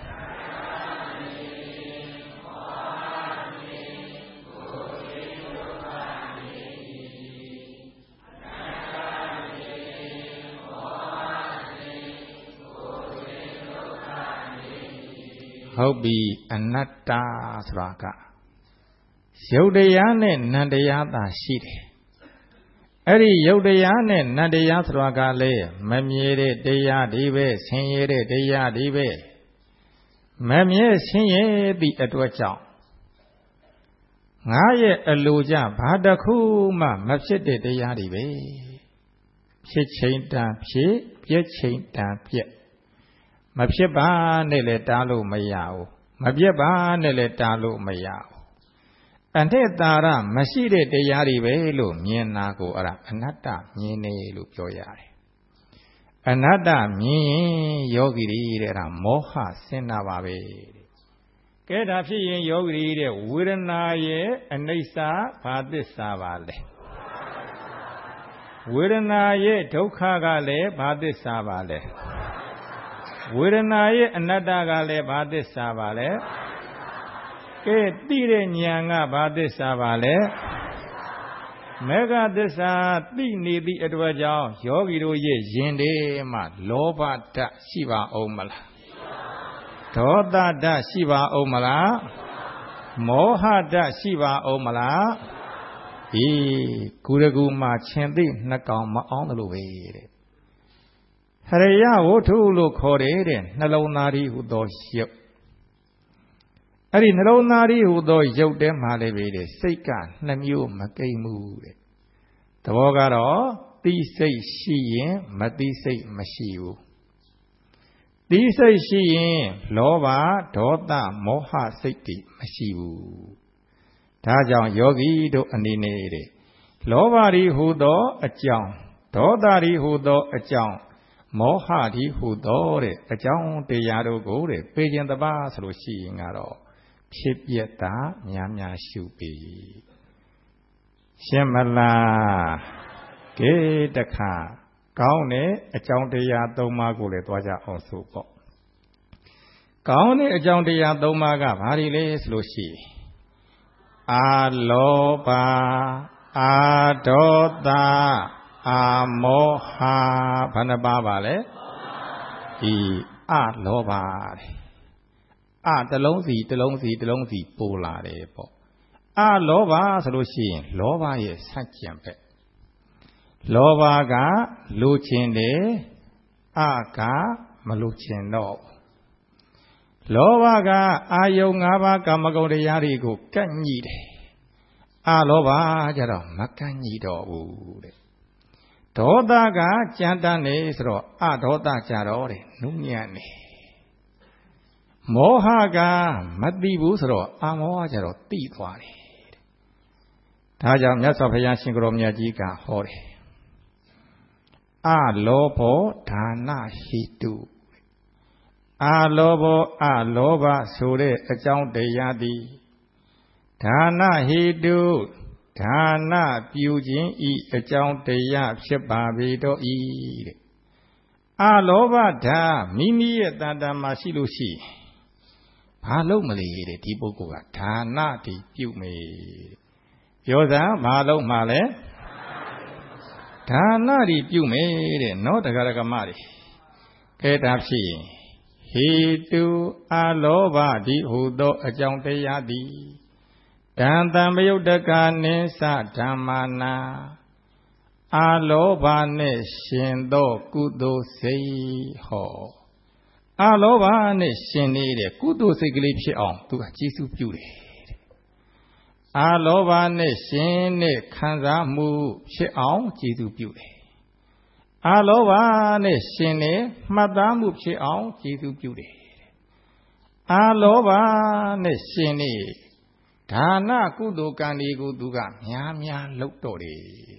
ဟုတ်ပြီအနတ္တဆိုတာကယုတ်တရားနဲ့နံတရားသာရှိတယ်အဲ့ဒီယုတ်တရားနဲ့နံတရားဆိုတာကလည်းမမြဲတဲ့တရားဒီပဲဆင်းရဲတဲ့တရားဒီပဲမမြဲဆင်းရဲသည့်အတွက်ကြောင့်ငါရဲ့အလိုကြဘာတစ်ခုမှမဖြစ်တဲ့တရားတွေပဲဖြစ်ချိန်တန်ဖြစ်ပြည့်ချိန်တန်ပြည့်မဖြစ်ပါနဲ့လည်းတားလို့မရဘူးမပြတ်ပါနဲ့လည်းတားလို့မရဘူးအနှစ်သာရမရှိတဲ့တရားတွေပဲလို့မြင်တာကိုအဲ့ဒါအနတ္တမြင်နေလို့ပြောရတယ်အနတ္တမြင်ရင်ယောဂီတွေတဲ့အဲ့ဒါမောဟဆင်းတာပါပဲကဲဒါဖြစ်ရင်ယောဂီတွေတဲ့ဝေဒနာရဲ့အနိစ္စဘာသစ္စာပါလဲဝေဒနာရဲ့ဒုက္ခကလည်းဘာသစ္စာပါလဲဝေဒနာရဲ့အနတ္တကလည်းဘာသစ္စာပါလဲကဲသိတဲ့ဉာဏ်ကဘာသစ္စာပါလဲမေဃသစ္စာသိနေသည့်အတွက်ကြောင့်ယောဂီတို့ရဲ့ယင်ထဲမှာလောဘဓာတ်ရှိပါအောင်မလားဒေါသဓာတ်ရှိပါအောင်မလားမောဟဓာတ်ရှိပါအောင်မလားဒီကုရကူမှာရှင်သိနှစ်ကောင်မအောင်လို့ပဲတဲ့ဟရိယဝုထုလို့ခေါ်တယ်တဲ့နှလုံးသားဤဟူသောရုပ်အဲ့ဒီနှလုံးသားဤဟူသောရုပ်ထဲမှာလည်းပဲတဲ့စိတ်ကနှစ်မျိုးမကိမ့်ဘူးတဲ့သဘောကတော့သိစိတ်ရှိရင်မသိစိတ်မရှိဘူးသိစိတ်ရှိရင်လောဘဒေါသမောဟစိတ်တွေမရှိဘူးဒါကြောင့်ယောဂီတို့အနေနဲ့တဲ့လောဘဤဟူသောအကြောင်းဒေါသဤဟူသောအကြောင်းမောဟဒီဟုသောတဲ့အကြောင်းတရားတို့ကိုတဲ့ပေခြင်းတပါဆိုလို့ရှိရင်ကတော့ဖြစ်ပြတာများများရှုပြီရှင်းမလားကဲတခါကောင်းတဲ့အကြောင်းတရား၃ပါးကိုလည်းသွားကြအောင်ဆိုပေါ့ကောင်းတဲ့အကြောင်းတရား၃ပါးကဘာတွေလဲဆိုလို့ရှိရင်အာလောဘအာဒေါသအာမောဟဘာနှပါပါလဲဒီအလောဘတဲ့အတလုံးစီတလုံးစီတလုံးစီပိုလာတယ်ပေါ့အလောဘဆိုလို့ရှိရင်လောဘရဲ့ဆန့်ကျင်ဘက်လောဘကလိုချင်တယ်အကမလိုချင်တော့လောဘကအာယုံ၅ပါးကာမဂုဏ်တရားတွေကိုကန့်ညှိတယ်အလောဘကြတော့မကန့်ညှိတော့ဘူးတဲ့ဒေါသကကြမ်းတမ်းနေဆိုတော့အဒေါသကြတော့တယ်နုညံ့နေမောဟကမသိဘူးဆိုတော့အမောဟကြတော့သိသွားတယ်ဒါကြောင့်မြတ်စွာဘုရားရှင်ကိုရောမြတ်ကြီးကဟောတယ်အလောဘောဒါနဟိတုအလောဘောအလောဘဆိုတဲ့အကြောင်းတရားသည်ဒါနဟိတုဒါနပြုခြင်းဤအကြောင်းတရားဖြစ်ပါပေတော့ဤတဲ့အလောဘဓာမိမိရဲ့တဏ္ဍာမှာရှိလို့ရှိဘာလို့မလဲတဲ့ဒီပုဂ္ဂိုလ်ကဒါနတိပြုမေပြောစမ်းဘာလို့မှလဲဒါနတိပြုမေတဲ့နော်တရားဓမ္မတွေကဲဒါဖြစ်ရင်ဟေတုအလောဘဒီဟုသောအကြောင်းတရားသည်တံတံပယုတ်တကနိသဓမ္မာနာအာလောဘနဲ့ရှင်သောကုသိုလ်စိတ်ဟောအာလောဘနဲ့ရှင်နေတဲ့ကုသိုလ်စိတ်ကလေးဖြစ်အောင်သူကကျေးဇူးပြုတယ်အာလောဘနဲ့ရှင်တဲ့ခံစားမှုဖြစ်အောင်ကျေးဇူးပြုတယ်အာလောဘနဲ့ရှင်နေမှတ်သားမှုဖြစ်အောင်ကျေးဇူးပြုတယ်အာလောဘနဲ့ရှင်နေဒါနကုသိုလ်ကံတွေကိုသူကများများလုပ်တော့တယ်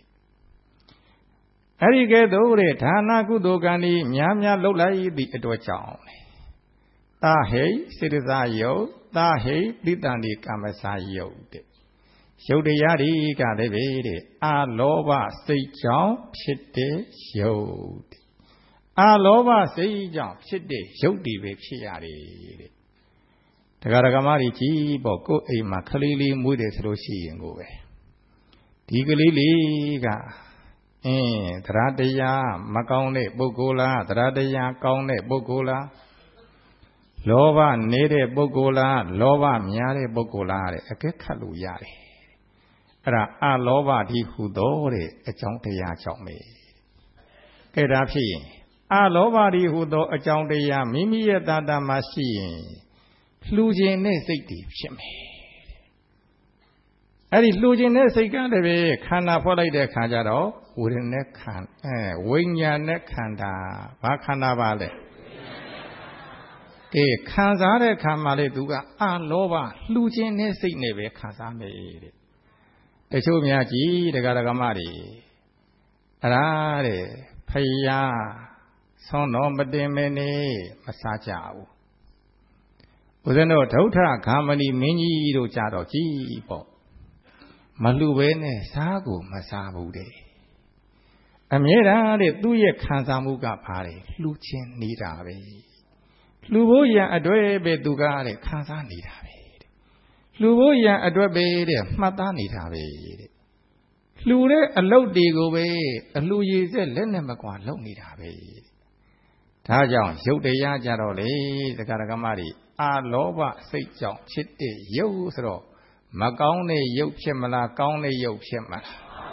အဲ့ဒီကဲ့သို့တဲ့ဒါနကုသိုလ်ကံတွေများများလုပ်လိုက်သည့်အတွက်ကြောင့်သာဟိစေတသာယုတ်သာဟိတိတ္တန်ဒီကမ္မစာယုတ်တဲ့ရုပ်တရားတွေကလည်းပဲတဲ့အာလောဘစိတ်ကြောင့်ဖြစ်တဲ့ရုပ်အာလောဘစိတ်ကြောင့်ဖြစ်တဲ့ရုပ်တွေပဲဖြစ်ရတယ်တဲ့တရားဓမ္မတွေကြီးပေါ့ကိုယ်အိမ်မှာကလေးလေးမွေးတယ်ဆိုလို့ရှိရင်ကိုပဲဒီကလေးလေးကတရားတရားမကောင်းတဲ့ပုဂ္ဂိုလ်လားတရားတရားကောင်းတဲ့ပုဂ္ဂိုလ်လားလောဘနေတဲ့ပုဂ္ဂိုလ်လားလောဘများတဲ့ပုဂ္ဂိုလ်လားတဲ့အကဲခတ်လို့ရတယ်အဲ့ဒါအလောဘဒီဟုသောတဲ့အကြောင်းတရားကြောင့်ပဲကဲဒါဖြစ်ရင်အလောဘဒီဟုသောအကြောင်းတရားမိမိရဲ့တာတာမှာရှိရင်လှူခြင်းနဲ့စိတ်တည်ဖြစ်မယ်အဲ့ဒီလှူခြင်းနဲ့စိတ်ကလည်းပဲခန္ဓာဖွဲ့လိုက်တဲ့ခါကျတော့ဝိညာဉ်ခန္ဓာဝိညာဉ်နဲ့ခန္ဓာဘာခန္ဓာပါလဲကဲခံစားတဲ့ခါမှလေသူကအလောဘလှူခြင်းနဲ့စိတ်နဲ့ပဲခံစားမယ်တဲ့တချို့များကြည်တရားဓမ္မတွေအဲ့ဒါတဲ့ဖယားဆောင်းတော်မတင်မနေမစားကြဘူးဦးဇင်းတို့ဒုဋ္ဌဂါမဏီမင်းကြီးတို့ကြတော့ကြည်ပေါ့မလှူဘဲနဲ့စားကိုမစားဘူးတဲ့အမြဲတမ်းတဲ့သူ့ရဲ့ခံစားမှုကပါတယ်လှူခြင်းနေတာပဲလှူဖို့ရန်အတွက်ပဲသူကတဲ့ခံစားနေတာပဲတဲ့လှူဖို့ရန်အတွက်ပဲတဲ့မှတ်သားနေတာပဲတဲ့လှူတဲ့အလုပ်တွေကိုပဲအလှူရည်စက်လက်နဲ့မကွာလုပ်နေတာပဲဒါကြောင့်ရုပ်တရားကြတော့လေတရားဓမ္မတွေအာလောဘစိတ်ကြောင့်ဖြစ်တဲ့ရုပ်ဆိုတော့မကောင်းတဲ့ရုပ်ဖြစ်မလားကောင်းတဲ့ရုပ်ဖြစ်မလား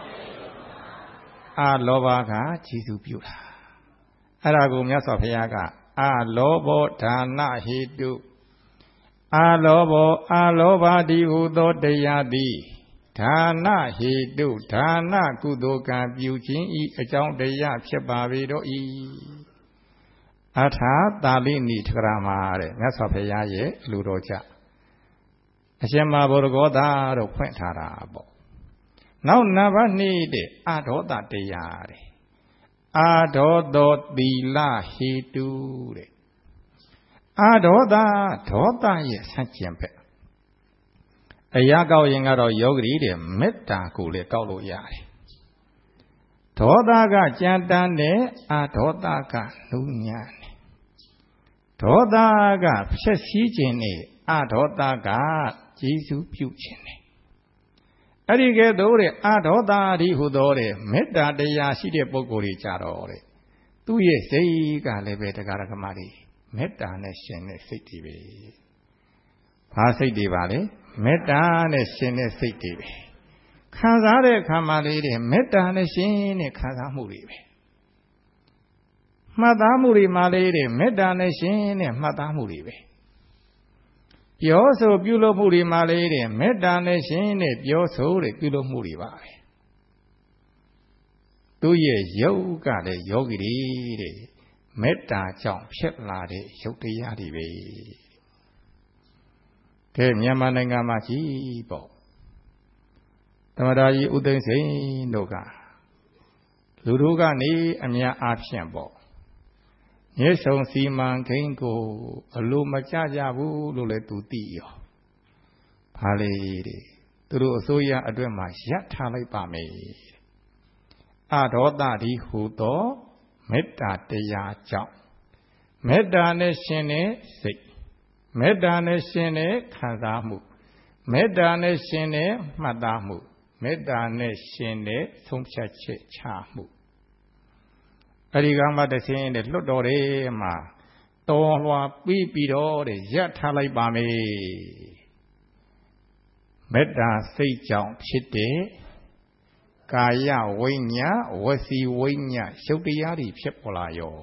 အာလောဘကကျေစုပြုတာအဲ့ဒါကိုမြတ်စွာဘုရားကအာလောဘောဒါနဟေတုအာလောဘတိဟုသောတရားသည်ဒါနဟေတုဒါနကုသိုလ်ကံပြုခြင်းဤအကြောင်းတရားဖြစ်ပါပေတော့ဤအထာတာလိနိထကရာမှာတဲ့မြတ်စွာဘုရားရဲ့လူတော်ကြအရှင်မဘောရဂောသာတို့ဖွင့်ထားတာပေါ့နောက်နံပါတ်2တဲ့အာဒေါသတရားတဲ့အာဒေါသောသီလဟေတုတဲ့အာဒေါသဒေါသရဲ့ဆန့်ကျင်ဘက်အရာကောက်ရင်ကတော့ယောဂီတဲ့မေတ္တာကိုလည်းကောက်လို့ရတယ်ဒေါသကကြံတန်းတယ်အာဒေါသကနုညံ့တယ်ဒေါသကဖြည့်ဆည်းခြင်းနဲ့အာဒေါသကကျေစုပြုခြင်းနဲ့အဲ့ဒီကဲ့သို့တဲ့အာဒေါသဒီဟုသောတဲ့မေတ္တာတရားရှိတဲ့ပုဂ္ဂိုလ်တွေကြတော့တဲ့သူ့ရဲ့စိတ်ကလည်းပဲတရားဓမ္မတွေမေတ္တာနဲ့ရှင်တဲ့စိတ်တွေပဲဘာစိတ်တွေပါလဲမေတ္တာနဲ့ရှင်တဲ့စိတ်တွေပဲခံစားတဲ့အခါမှာလေးတဲ့မေတ္တာနဲ့ရှင်တဲ့ခံစားမှုတွေပဲမှတ်သားမှုတွေမှာလေးတဲ့မေတ္တာနဲ့ရှင်တဲ့မှတ်သားမှုတွေပဲပြောဆိုပြုလုပ်မှုတွေမှာလေးတဲ့မေတ္တာနဲ့ရှင်တဲ့ပြောဆိုတဲ့ပြုလုပ်မှုတွေပါပဲသူရဲ့ယုတ်ကလည်းယောဂီတွေတဲ့မေတ္တာကြောင့်ဖြစ်လာတဲ့ယုတ်တရားတွေပဲကဲမြန်မာနိုင်ငံမှာကြီးပေါ့သမ္မတကြီးဦးသိန်းစိန်တို့ကလူတို့ကနေအများအားဖြင့်ပေါ့မြစ်ဆုံစီမံကိန်းကိုအလိုမကျကြဘူးလို့လည်းသူသိရောဘာလေတဲ့သူတို့အစိုးရအတွက်မှာရပ်ထားလိုက်ပါမယ်အဒေါသဒီဟူသောမေတ္တာတရားကြောင့်မေတ္တာနဲ့ရှင်တဲ့စိတ်မေတ္တာနဲ့ရှင်တဲ့ခံစားမှုမေတ္တာနဲ့ရှင်တဲ့မှတ်သားမှုမေတ္တာနဲ့ရှင်တဲ့ဆုံးဖြတ်ချက်ချမှုအဲ့ဒီကမှတဆင်းတဲ့လွတ်တော်တွေမှာတော်လွှာပြီးတော့တဲ့ရပ်ထားလိုက်ပါမယ်မေတ္တာစိတ်ကြောင့်ဖြစ်တဲ့ကာယဝိညာဉ်ဝစီဝိညာဉ်ရုပ်တရားတွေဖြစ်ပေါ်လာရော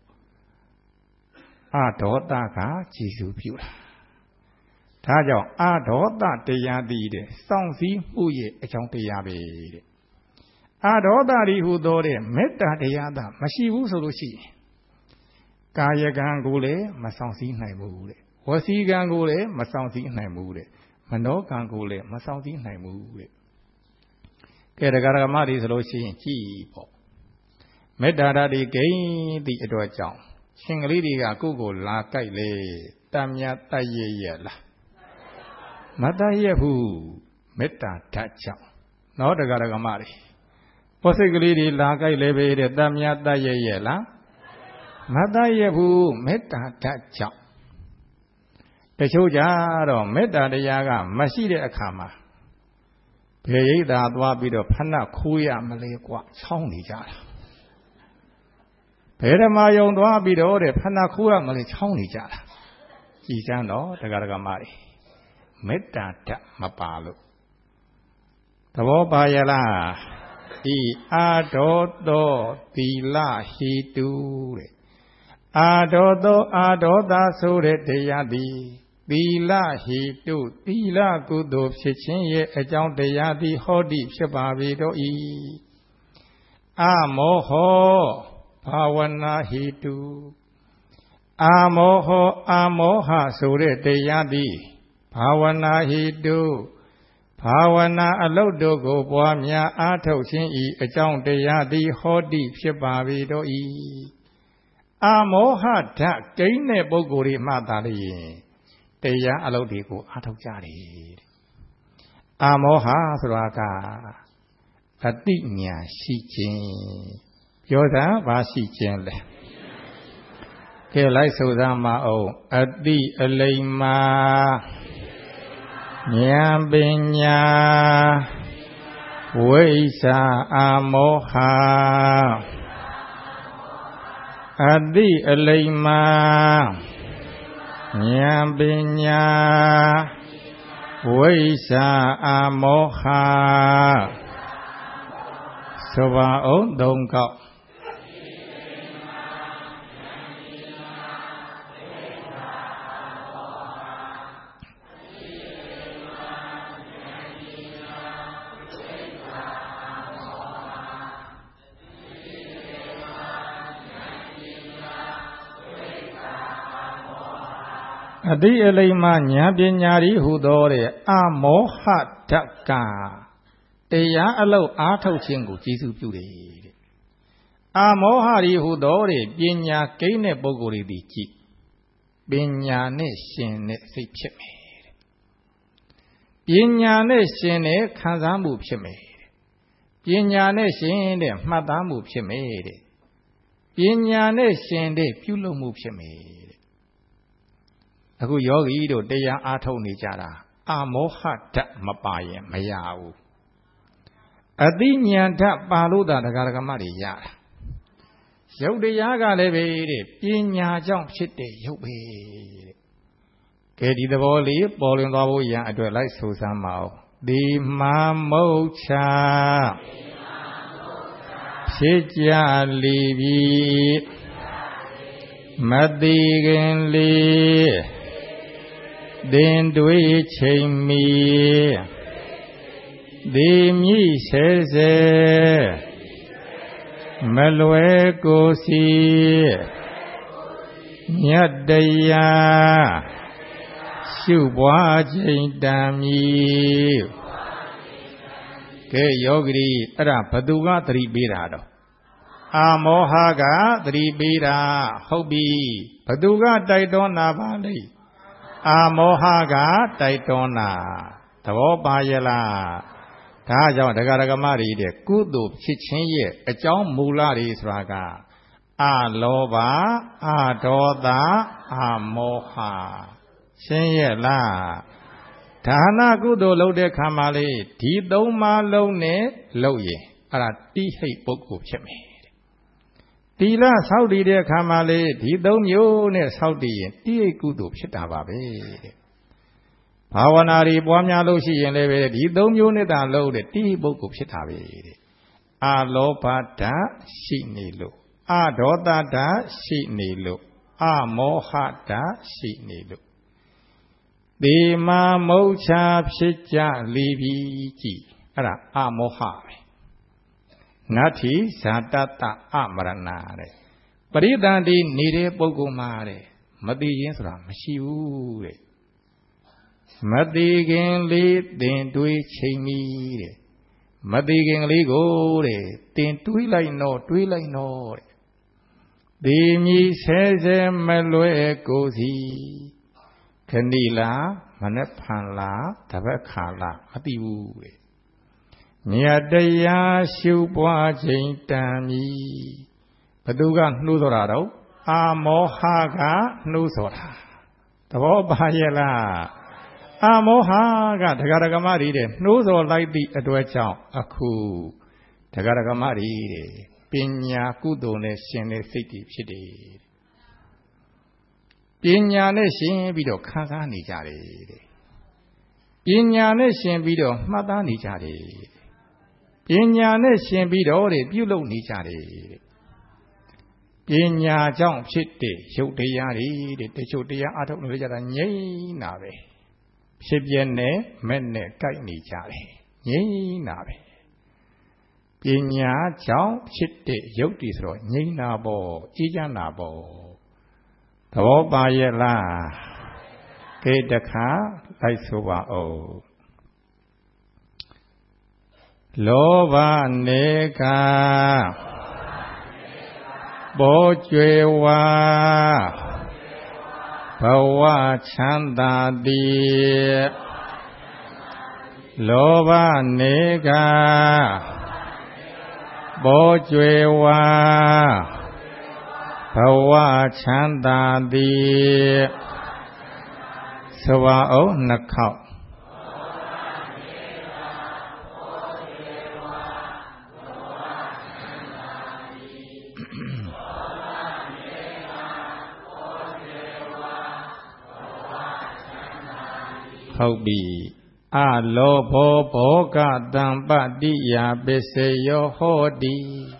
အဒေါသကကျေစုပြုတာဒါကြောင့်အဒေါသတရားသည်တဲ့စောင့်စည်းမှုရဲ့အကြောင်းတရားပဲတဲ့အာဒေါသရီဟုသောတဲ့မေတ္တာတရားသာမရှိဘူးဆိုလို့ရှိရင်ကာယကံကိုလည်းမဆောင်စည်းနိုင်ဘူးတဲ့ဝစီကံကိုလည်းမဆောင်စည်းနိုင်ဘူးတဲ့မနောကံကိုလည်းမဆောင်စည်းနိုင်ဘူးတဲ့ကဲတရားဓမ္မတွေဆိုလို့ရှိရင်ကြည်ပေါ့မေတ္တာဓာတ်တွေဂိမ်းသည့်အတွက်ကြောင့်ရှင်ကလေးတွေကကိုယ့်ကိုလာကြိုက်လေတမ်းမြတ်တတ်ရဲ့လားမတတ်ရဲ့ဘူးမေတ္တာဓာတ်ကြောင့်နော်တရားဓမ္မတွေဘောစိတ်ကလေးတွေလာကြိုက်လေပဲတဲ့တမ်းမြတ်တတ်ရဲ့လားမတတ်ရဲ့ဘူးမေတ္တာဓာတ်ကြောင့်တချို့ကြတော့မေတ္တာတရားကမရှိတဲ့အခါမှာဘယ်ရိပ်သာသွားပြီးတော့ဖဏခိုးရမလဲကွချောင်းနေကြတာဘယ်ဓမ္မယုံသွားပြီးတော့တဲ့ဖဏခိုးရမလဲချောင်းနေကြတာကြည်စမ်းတော့တရားဓမ္မတွေမေတ္တာဓာတ်မပါလို့သဘောပါရလားဤအာဒေါသောသီလဟိတုတဲ့အာဒေါသောအာဒေါသဆိုတဲ့တရားသည်သီလဟိတုသီလကုသိုလ်ဖြစ်ခြင်းရဲ့အကြောင်းတရားသည်ဟောတိဖြစ်ပါပေတော့၏အာမောဟောဘာဝနာဟိတုအာမောဟောအာမောဟဆိုတဲ့တရားသည်ဘာဝနာဟိတုဘာဝနာအလုပ်တို့ကိုပွားများအားထုတ်ခြင်းဤအကြောင်းတရားသည်ဟောတိဖြစ်ပါပေတော့၏အာမောဟဓာတ်ကိန်းတဲ့ပုဂ္ဂိုလ်တွေမှသာလျင်တရားအလုပ်တွေကိုအားထုတ်ကြတယ်အာမောဟဆိုတာကအတိညာရှိခြင်းပြောတာဘာရှိခြင်းလဲကဲလိုက်ဆိုသားမအောင်အတိအလိမ္မာဉာဏ်ပညာဝိဇ္ဇာအာမောဟအတိအလိမ္မာဉာဏ်ပညာဝိဇ္ဇာအာမောဟဆိုပါအောင်သုံးခေါက်အတိအလိမ္မာဉာဏ်ပညာဤဟူသောတဲ့အမောဟဓာတ်ကတရားအလုပ်အားထုတ်ခြင်းကိုကျေစုပြုတယ်တဲ့အမောဟဤဟူသောပညာကိန်းတဲ့ပုဂ္ဂိုလ်တွေဒီကြည့်ပညာနဲ့ရှင်တဲ့စိတ်ဖြစ်မယ်တဲ့ပညာနဲ့ရှင်တဲ့ခံစားမှုဖြစ်မယ်တဲ့ပညာနဲ့ရှင်တဲ့မှတ်သားမှုဖြစ်မယ်တဲ့ပညာနဲ့ရှင်တဲ့ပြုလုပ်မှုဖြစ်မယ်အခုယောဂီတို့တရားအားထုတ်နေကြတာအမောဟဓာတ်မပါရင်မရဘူးအတိညာဏ်ဓာတ်ပါလို့သာတရားဓမ္မတွေရတာရုပ်တရားကလည်းပဲတဲ့ပညာကြောင့်ဖြစ်တဲ့ရုပ်ပဲတဲ့ကဲဒီသဘောလေးပေါ်လွင်သွားဖို့ရန်အတွက်လိုက်ဆိုစမ်းပါဦးဒီမာမုတ်ချဖြစ်ကြလိပြီမတိခင်လေးသင်တွေးချိန်မီဒီမြည်ဆဲဆဲမလွယ်ကိုစီမြတ်တရားရှုပွားချိန်တမ်းမီကဲယောဂီအဲ့ဒါဘသူကသတိပေးတာတော့အာမောဟကသတိပေးတာဟုတ်ပြီဘသူကတိုက်တွန်းတာပါလိမ့်အာမောဟကတိုက်တွန်းတာသဘောပါရဲ့လားဒါကြောင့်တရားဓမ္မတွေတဲ့ကုသိုလ်ဖြစ်ခြင်းရဲ့အကြောင်းမူလတွေဆိုတာကအလောဘအဒေါသအမောဟရှင်းရဲ့လားဒါနကုသိုလ်လုပ်တဲ့ခါမှာလေဒီသုံးပါးလုံးနဲ့လုပ်ရင်အဲ့ဒါတိဟိတ်ပုဂ္ဂိုလ်ဖြစ်မယ်တီလဆောက်တည်တဲ့အခါမှာလေဒီသုံးမျိုးနဲ့ဆောက်တည်ရင်တိဟိတ်ကုသိုလ်ဖြစ်တာပါပဲတဲ့ဘာဝနာတွေပွားများလို့ရှိရင်လည်းပဲဒီသုံးမျိုးနဲ့သာလုပ်တဲ့တိဟိတ်ပုဂ္ဂိုလ်ဖြစ်တာပဲတဲ့အလောဘဓာတ်ရှိနေလို့အဒေါသဓာတ်ရှိနေလို့အမောဟဓာတ်ရှိနေလို့ဒီမာမုတ်ချဖြစ်ကြလိပြီကြည်အဲ့ဒါအမောဟပဲ Nati Satata Amarana. Paridandi Nide Bogumare. Madi Yensra, Mashiu. Madi Gen Lee, then do it Chimire. Madi Gen Lee go, then twilight no. Demi says a Malue Gozi. Candila, Manapala, Tabacala, Atiu. Niadaya Shubwa Jintami. Paduga Nudorado, Amohaga Nusora. The Bayela Amohaga, Tagaragamari, Nuzo like the Adwacha, Aku, Tagaragamari, Pinya Kudone Sene City City. Pinya Nation Bido Kazani Jari. Pinya Nation Bido Madani Jari. Pinya Nation Bido, Bulo Nijari. Pinya Jump City, Shotayari, the Shotaya Atom Yay Nave. Shibiane, Mene, Kaini Jari. Yay Nave. Pinya Jump City, Yotisro, Yay Nabo, Ijanabo. The Obayela Kedaka, Laisuba O. Lova Nega. Bojwa Bawa Chanda Di Lova Nega Bojwa Bawa Chanda Di Sawa O Nakau Hobi Alobo Boga Dambadiya Beseyo Hodi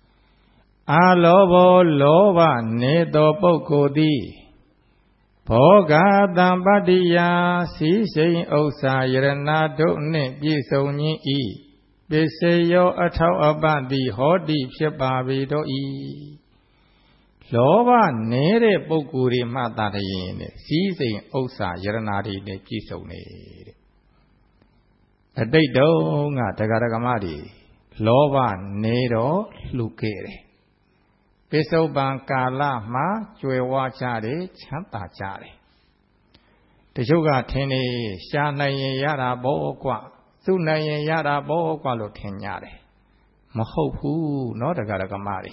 Alobo Lova Nedo Bokodi Boga Dambadiya Sisei Osa Yeranado Ne Bisoni E Beseyo Atau Abadi Hodi Pyabavido E Lova Nere Bokuri Matari, seizing Osa Yeranadi ne Pisone. A day dong at Tagaragamadi, Lova Nero Lucere. Peso Bankala Ma, Juewa Chari, Chanta Chari. The Sugar Tene, Shana Yara Boqua, Suna Yara Boqua Lutenyare. Mahopu, not a Garagamadi.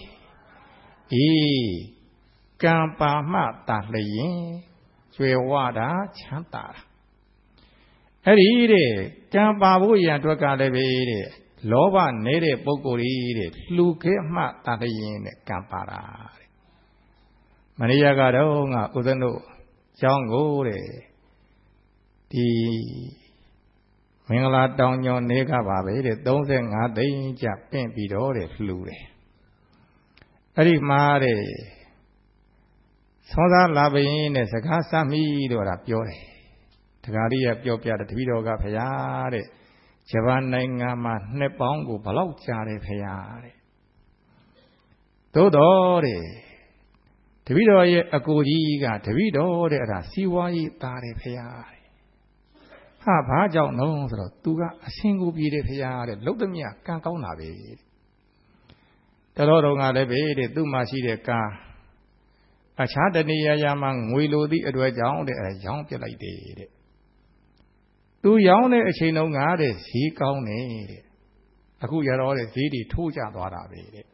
Campa Mata Lay, Suewada Chanta. Eride, Campa Buya Dwagale, Lova Nere Bogori, Luke Mata Lay, Campara. Maria Gadonga, Udano, Jangore, the Mingala down your nega baby, don't think I danger, paint be dore, fluid. Ari Mare Soda Labin is a Casami or a Piore. Tagaria Piopia, the Vidoga Payare, Chavanangama, Nepongo, Palauchare Payare. Dodore Tivido Aguiga, Tivido, a Siwai Tare Payare. Ha Baja knows Tuga, a single beauty Payare, Lodomia, Canconabe. The Lord of the Dumashideka. A Chadania Yamang, Willow the Edward Young, a young lady. Do young a chain of Gades, he called me. A good year or a city, 2 Jadwara.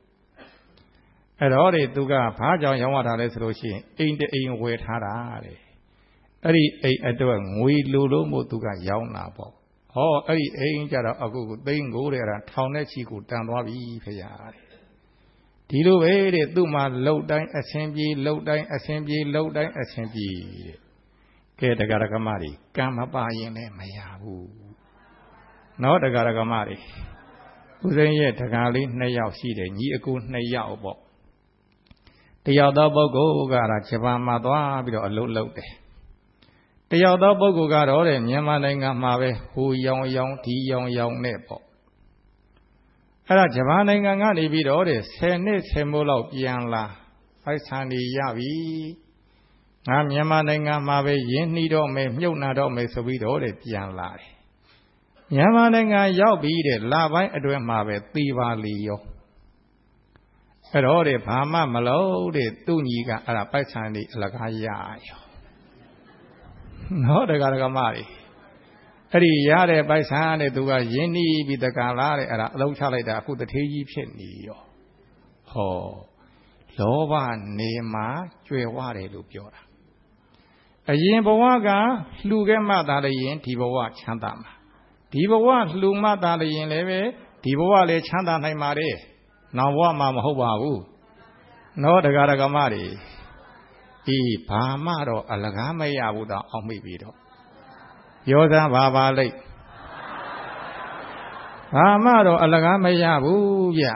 At all it took a Paja Yamata Lesroshi, ain't the aim with Harare. A doing, we Lulumo took a young nabo. Oh, a angel of a good thing go there and town that she could down Wabi Payare. Tilo ere duma low down assembly, low down assembly, low down assembly. Ke the Garagamari, Kama buying a Mayabu. No the Garagamari. Who's in yet Tagali, Nayao Side, Yaku Nayao Bo. The Yadabogo Gara Chabama Dwa, below a low day. The Yadabogo got all in Yamananga Mave, who young, Ti young Nepo. အဲ့ဒါဂျပန်နိုင်ငံကနေပြီးတော့တဲ့10နှစ်10မိုးလောက်ပြန်လာပိုက်ဆံတွေရပြီငါမြန်မာနိုင်ငံမှာပဲရင်းနှီးတော့မယ်မြုပ်နှံတော့မယ်ဆိုပြီးတော့တဲ့ပြန်လာတယ်မြန်မာနိုင်ငံရောက်ပြီးတဲ့လပိုင်းအတွင်းမှာပဲသေပါလေရောအဲ့တော့တဲ့ဘာမှမလုပ်တဲ့သူ့ညီကအဲ့ဒါပိုက်ဆံတွေအလကားရရောနော်တရားဓမ္မတွေအဲ့ဒီရတဲ့ပိုက်ဆံတဲ့သူကရင်းနှီးပြီးတကလားတဲ့အဲ့ဒါအလုံးချလိုက်တာအခုတထေးကြီးဖြစ်နေရောဟောလောဘနေမှာကြွယ်ဝတယ်လို့ပြောတာအရင်ဘဝကလှူခဲ့မှသာလည်းရင်ဒီဘဝချမ်းသာမှာဒီဘဝလှူမှသာလည်းရင်လည်းပဲဒီဘဝလည်းချမ်းသာနိုင်ပါတယ်နောက်ဘဝမှာမဟုတ်ပါဘူးနော်တရားဓမ္မတွေဘာမှတော့အလကားမရဘူးတော့အောက်မိပြီတော့ပြောသားပါလိမ့်ဘာမှတော့အလကားမရဘူးဗျာ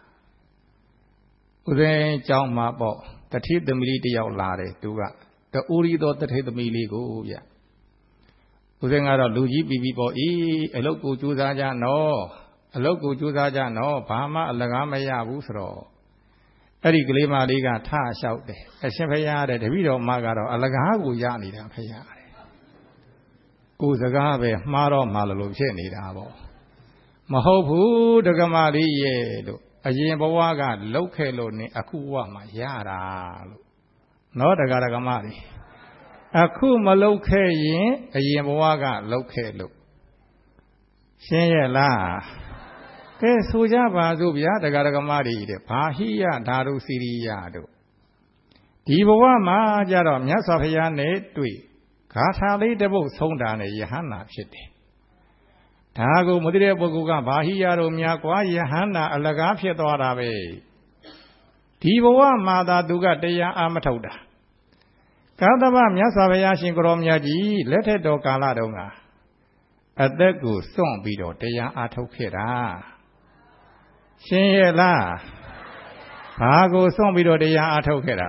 ဥစဉ်เจ้าမှာပေါ့တတိသမီးလေးတယောက်လာတယ်သူကတူရီတော်တတိသမီးလေးကိုဗျာဥစဉ်ကတော့လူကြီးပြီးပေါ့အလုတ်ကိုကြိုးစားကြနော်အလုတ်ကိုကြိုးစားကြနော်ဘာမှအလကားမရဘူးဆိုတော့အဲ့ဒီကလေးမလေးကထလျှောက်တယ်အရှင်ဖရာတဲ့တပည့်တော်မကတော့အလကားကိုရနေတာဖရာတဲ့ကိုယ်စကားပဲမှားတော့မှာလို့ဖြစ်နေတာပေါ့မဟုတ်ဘူးဒကမလေးရဲ့လို့အရင်ဘဝကလှုပ်ခဲ့လို့နေအခုဘဝမှာရတာလို့နော်တရားဓမ္မတွေအခုမလှုပ်ခဲ့ရင်အရင်ဘဝကလှုပ်ခဲ့လို့ရှင်းရဲ့လားကဲဆိုကြပါစို့ဗျာတရားဓမ္မတွေတဲ့ဘာဟိယဓာတုစီရိယတို့ဒီဘဝမှာကြတော့မြတ်စွာဘုရားနဲ့တွေ့ဂါထာလေးတစ်ပုဒ်ဆုံးတာနဲ့ယဟန္တာဖြစ်တယ်ဒါကိုမသိတဲ့ပုဂ္ဂိုလ်ကဘာဟိယတို့များကွာယဟန္တာအလကားဖြစ်သွားတာပဲဒီဘဝမှာသာသူကတရားအာမထုတ်တာကာသဗမြတ်စွာဘုရားရှင်ကိုရောမြတ်ကြီးလက်ထက်တော်ကာလတုန်းကအသက်ကိုစွန့်ပြီးတော့တရားအာထုတ်ခဲ့တာရှင်းရဲ့လားဘာကိုစွန့်ပြီးတော့တရားအာထုတ်ခဲ့တာ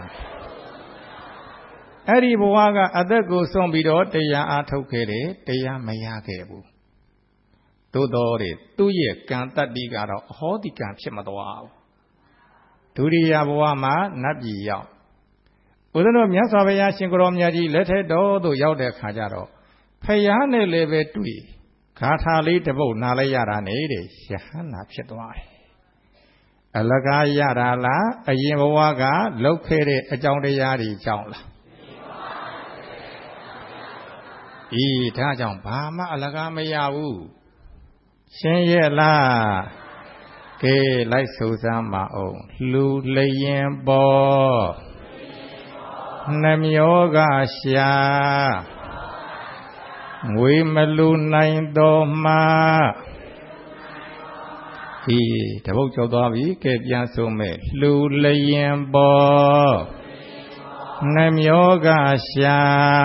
အဲ့ဒီဘဝကအသက်ကိုစွန့်ပြီးတော့တရားအာထုတ်ခဲ့တယ်တရားမရခဲ့ဘူးသို့တော်တဲ့သူ့ရဲ့ကံတတ္တိကတော့အဟောတိကံဖြစ်မသွားဘူးဒုတိယဘဝမှာနတ်ပြည်ရောက်ဦးဇင်းတို့မြတ်စွာဘုရားရှင်ကိုရောမြတ်ကြီးလက်ထက်တော်သို့ရောက်တဲ့အခါကျတော့ဖယားနဲ့လည်းပဲတွေ့ဂါထာလေးတစ်ပုဒ်နားလိုက်ရတာနေတဲ့ယဟန္တာဖြစ်သွားတယ်အလကားရတာလားအရင်ဘဝကလှုပ်ခဲ့တဲ့အကြောင်းတရားတွေကြောင့်လားဒါကြောင့်ဘာမှအလကားမရဘူးရှင်းရဲ့လားကဲလိုက်ဆိုစမ်းပါအောင်လူလျင်ပေါ်နှမျောကရှာငွေမလူနိုင်တော်မှာတပုတ်ကျော်သွားပြီကဲပြန်ဆိုမယ်လူလျင်ပေါ်နှမျောကရှာ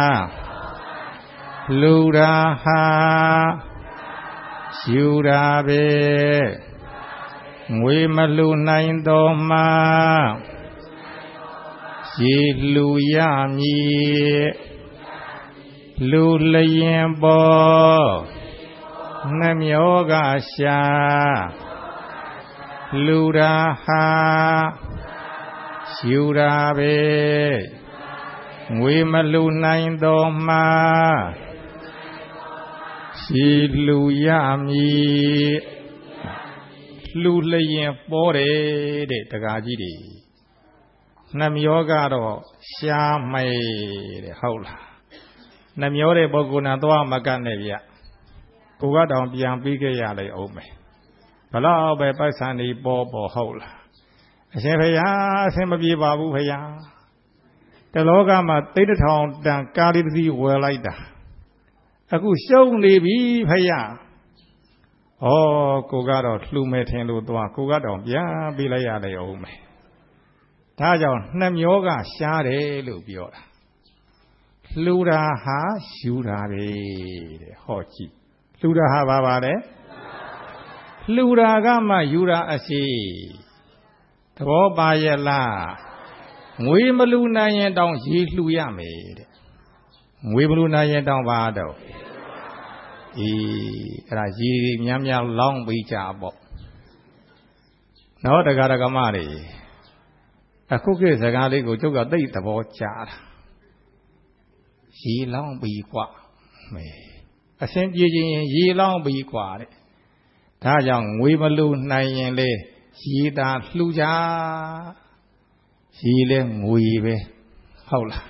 လူရာဟာယူရာပဲငွေမလူနိုင်တော်မှာရေလူရမည်လူလျင်ပေါ်နှမျောကရှာလူရာဟာယူရာပဲငွေမလူနိုင်တော်မှာရေလူရမည်လူလျင်ပေါ်တယ်တဲ့တကားကြီးတွေနှမျောကတော့ရှားမေတဲ့ဟုတ်လားနှမျောတဲ့ပုဂ္ဂိုလ်နဲ့သွားမကတ်နဲ့ဗျကိုကတောင်ပြန်ပြီးခဲ့ရလေအောင်မယ်ဘလောက်ပဲပိုက်ဆံနေပေါ်ဟုတ်လားအရှင်ဘုရားအဆင်မပြေပါဘူးဘုရားတလောကမှာသိတထောင်တန်ကားလေးတစ်စီးဝယ်လိုက်တာအခုရှုံးနေပြီဘုရားကိုကတော့လှူမယ်ထင်လို့သွားကိုကတောင်ပြန်ပြီးလိုက်ရလေအောင်မယ်ဒါကြောင့်နှမျောကရှားတယ်လို့ပြောတာလှူတာဟာယူတာပဲတဲ့ဟောကြည့်လှူတာဟာဘာပါလဲလှူတာကမှယူတာအစီသဘောပါရဲ့လားငွေမလူနိုင်ရင်တောင်ရေလှူရမယ်တဲ့ငွေမလူနိုင်ရင်တောင်ပါတော့အဲ့ဒါရေများများလောင်းပေးကြပေါ့ Nó đã gara gama đi. À khúc kia sẽ gara đi của chú cả tây tập bộ chả. Dì long bị quả. À xem dì long bị quả đấy. Thà rằng nguy mà lưu này lê. Dì ta lưu giá. Dì lê nguy về. Hầu là.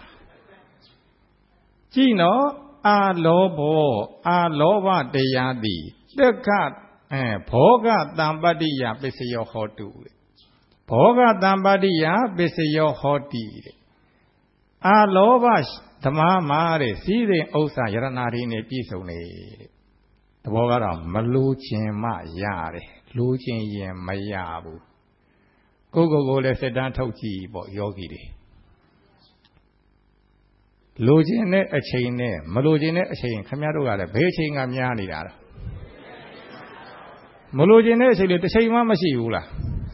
Chỉ nó a lô bá đề yá đi. Tất cả phó gā tam bát đi yá bế se yō hō tū. Phó gā tam bát đi yá bế se yō hō tī. A lô bá Dhamma mā rē sīdē ఔsā yaranārī nē pīsau nē. Tabo gā rā ma lū chīn mā yā rē. Lū chīn yīn mā yā bū. Kō lē sē dān thau jī bō yogi rē. Lū chīn nē a chīn nē, ma lū chīn nē a chīn, khamyā rō gā rē, bē chīn gā myā nī rā rā. Ma lū chīn nē a chīn lē, tā chīn mā mā shī bū lā.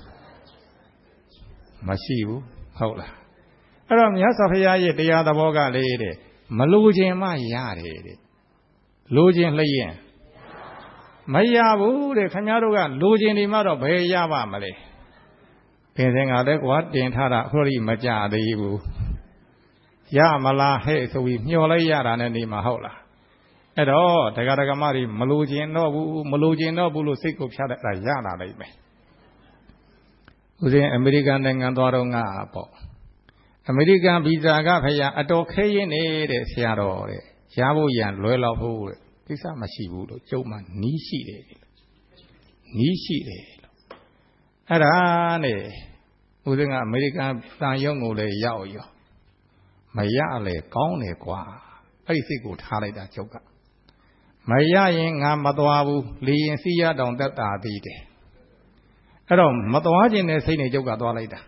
Mā shī bū, hau lā. Ở đó nhớ sao phải vậy? Để ra tao cái này đấy, mà lưu chuyện mà ya đấy, lưu chuyện lấy gì? Mà ya bù đấy, khai nhớ đâu cả, lưu chuyện đi mà đâu phải ya ba mà đấy. Hiện tại ngài đấy quá tiền thà đã, thôi đi mà trả đấy bù. Ya mà là hệ thôi, nhiều lấy ya ra nên đi mà hậu là. Ở đó, đại ca mà đi, mà lưu chuyện nó bù lưu xích cục xa đấy là ya là đấy mày. Bây giờ American đang ngăn toa đâu ngã bỏ. American visa ka phaya ato khe yinနေတဲ့ဆရာတော်တဲ့ရဖို့ရန်လွယ်လောက်ဖို့တဲ့ကိစ္စမရှိဘူးလို့ကျုပ်မှနီးရှိတယ်နီးရှိတယ်လို့အဲ့ဒါနဲ့ဦးဇင်းကအမေရိကန်တန်ရုံကိုလည်းရောက်ရောမရလဲကောင်းတယ်ကွာအဲ့ဒီစိတ်ကိုထားလိုက်တာကျုပ်ကမရရင်ငါမသွားဘူးလေရင်စီးရတောင်တက်တာသေးတယ်အဲ့တော့မသွားခြင်းနဲ့စိတ်နဲ့ကျုပ်ကသွားလိုက်တာ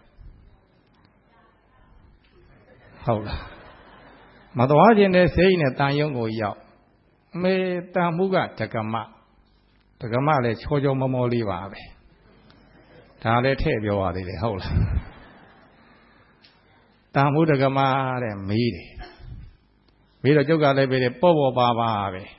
ဟုတ်လားမသွားခြင်းနဲ့စိတ်နဲ့တန်ရုံကိုရောက်အမေတန်မှုကတက္ကမလည်းချောချောမောမောလေးပါပဲဒါလည်းထည့်ပြောရသေးတယ်ဟုတ်လားတန်မှုတက္ကမတဲ့မေးတယ်မေးတော့ကျုပ်ကလည်းပဲပေါ့ပါပဲ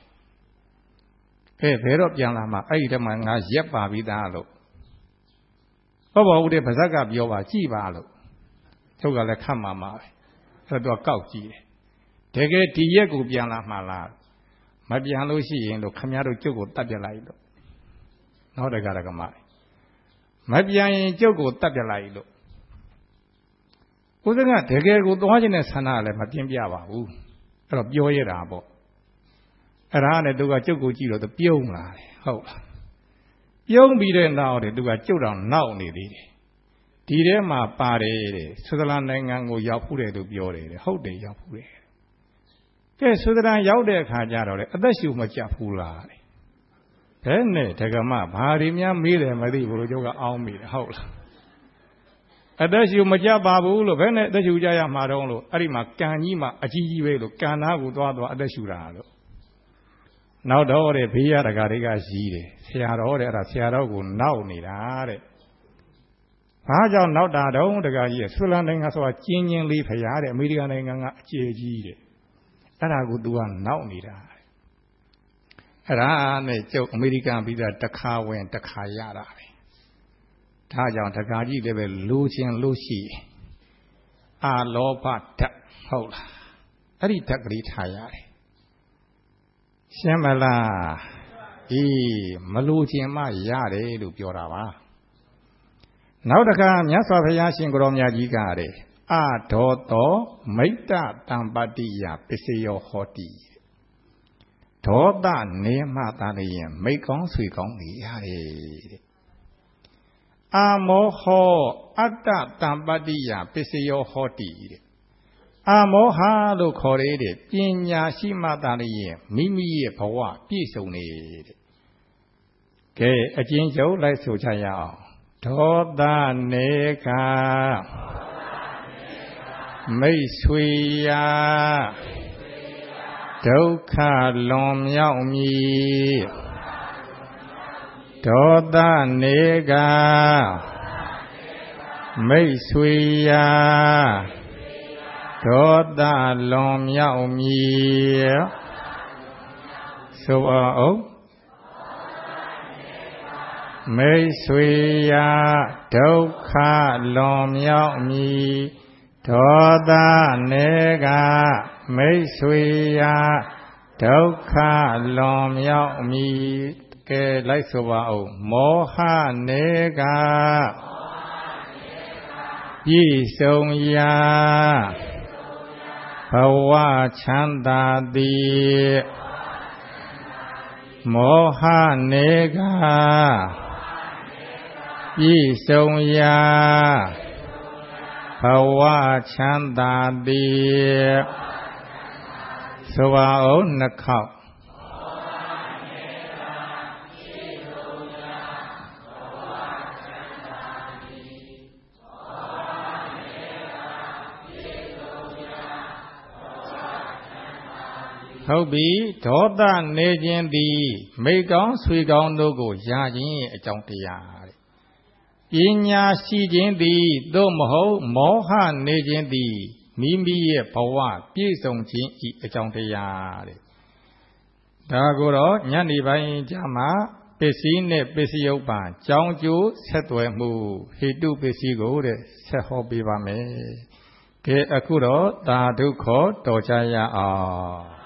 ဘယ်တော့ပြန်လာမှအဲ့ဒီတည်းမှာငါရက်ပါပြီးသားလို့ပေါ့ဦးတဲ့ပါဇက်ကပြောပါကြည်ပါလို့ကျုပ်ကလည်းခတ်မှာပဲအဲ့တော့ကောက်ကြည့်တယ်တကယ်ဒီရက်ကိုပြန်လာမှလားမပြန်လို့ရှိရင်လို့ခမည်းတော်ကျုပ်ကိုတတ်ပြလိုက်လို့နောက်တကမမပြန်ရင်ကျုပ်ကိုတတ်ပြလိုက်လို့ဦးဇင်းကတကယ်ကိုသွားခြင်းနဲ့ဆန္ဒလည်းမပြင်းပြပါဘူးအဲ့တော့ပြောရတာပေါ့အဲ့ဒါနဲ့သူကကျုပ်ကိုကြည့်တော့သူပြုံးလာတယ်ဟုတ်လားပြုံးပြီးတဲ့နောက်တဲ့သူကကျုပ်တော်နောက်နေသေးတယ်ဒီထဲမှာပါတယ်တဲ့ဆွစ်ဇာလန်နိုင်ငံကိုရောက်ဖူးတယ်သူပြောတယ်တဲ့ဟုတ်တယ်ရောက်ဖူးတယ်ကဲဆွစ်ဇာလန်ရောက်တဲ့အခါကျတော့လေအသက်ရှူမကြဘူးလားတဲ့ဘယ်နဲ့ဒကမဘာတွေများမေးတယ်မသိဘူးလို့ကျုပ်ကအောင်းမိတယ်ဟုတ်လားအသက်ရှူမကြပါဘူးလို့ဘယ်နဲ့အသက်ရှူကြရမှာတော့လို့အဲ့ဒီမှာကံကြီးမှအကြီးကြီးပဲလို့ကံသားကိုသွားအသက်ရှူတာလို့နောက်တော့တဲ့ဘေးရတကာတွေကရီးတယ်ဆရာတော်တဲ့အဲ့ဒါဆရာတော်ကိုနောက်နေတာတဲ့ဘာကြောင့်နောက်တာတုံးတကကြီးဆွစ်ဇာလန်နိုင်ငံဆိုတာကျင်းချင်းလေးဖရားတဲ့အမေရိကန်နိုင်ငံကအကျယ်ကြီးတဲ့အဲ့ဒါကို तू ကနောက်နေတာအဲ့ဒါနဲ့ကျုပ်အမေရိကန်ဗီဇာတစ်ခါဝင်တစ်ခါရတာပဲဒါကြောင့်တကကြီးလည်းပဲလိုချင်လို့ရှိအာလောဘဓာတ်ဟုတ်လားအဲ့ဒီဓာတ်ကလေးထားရတယ်ရှင်းမလားအေးမလိုချင်မှရတယ်လို့ပြောတာပါနောက်တစ်ခါမြတ်စွာဘုရားရှင်ကိုရောမြတ်ကြီးကတဲ့အဒေါသောမိတ္တတံပတ္တိယပစ္စယောဟောတိဒေါသနေမှသာလျင်မိတ်ကောင်းဆွေကောင်းနေရတယ်တဲ့အာမောဟောအတ္တတံပတ္တိယပစ္စယောဟောတိတဲ့အာမောဟလို့ခေါ်ရတဲ့ပညာရှိမှသာလျင်မိမိရဲ့ဘဝပြည့်စုံနေတဲ့ကဲအကျဉ်းချုပ်လိုက်ဆိုချရအောင်ဒေါသနေကမိတ်ဆွေရာဒုက္ခလွန်မြောက်မည်ဒေါသနေကမိတ်ဆွေရာဒေါသလွန်မြောက်မည်ဆိုအောင်မိတ်ဆွေရာဒုက္ခလွန်မြောက်မည်ဒေါသနယ်ကမိတ်ဆွေရာဒုက္ခလွန်မြောက်မည်ကဲလိုက်ဆိုပါဦးမောဟနယ်ကပြည့်စုံရာဘဝချမ်းသာသည်မောဟနယ်ကပြည့်စုံရာဘဝချမ်းသာသည်ဆိုပါဦးနှခေါက်ဟုတ်ပြီဒေါသနေခြင်းသည်မိကောင်းဆွေကောင်းတို့ကိုယာခြင်းရဲ့အကြောင်းတရားတဲ့ပညာရှိခြင်းသည်သို့မဟုတ်မောဟနေခြင်းသည်မိမိရဲ့ဘဝပြည့်စုံခြင်းဤအကြောင်းတရားတဲ့ဒါကိုတော့ညနေပိုင်းကြမှာပစ္စည်းနဲ့ပစ္စည်းဥပ္ပါကြောင်းကျိုးဆက်သွယ်မှုဟေတုပစ္စည်းကိုတဲ့ဆက်ဟောပေးပါမယ်ကဲအခုတော့သာဓုခေါ်တော်ကြရအောင်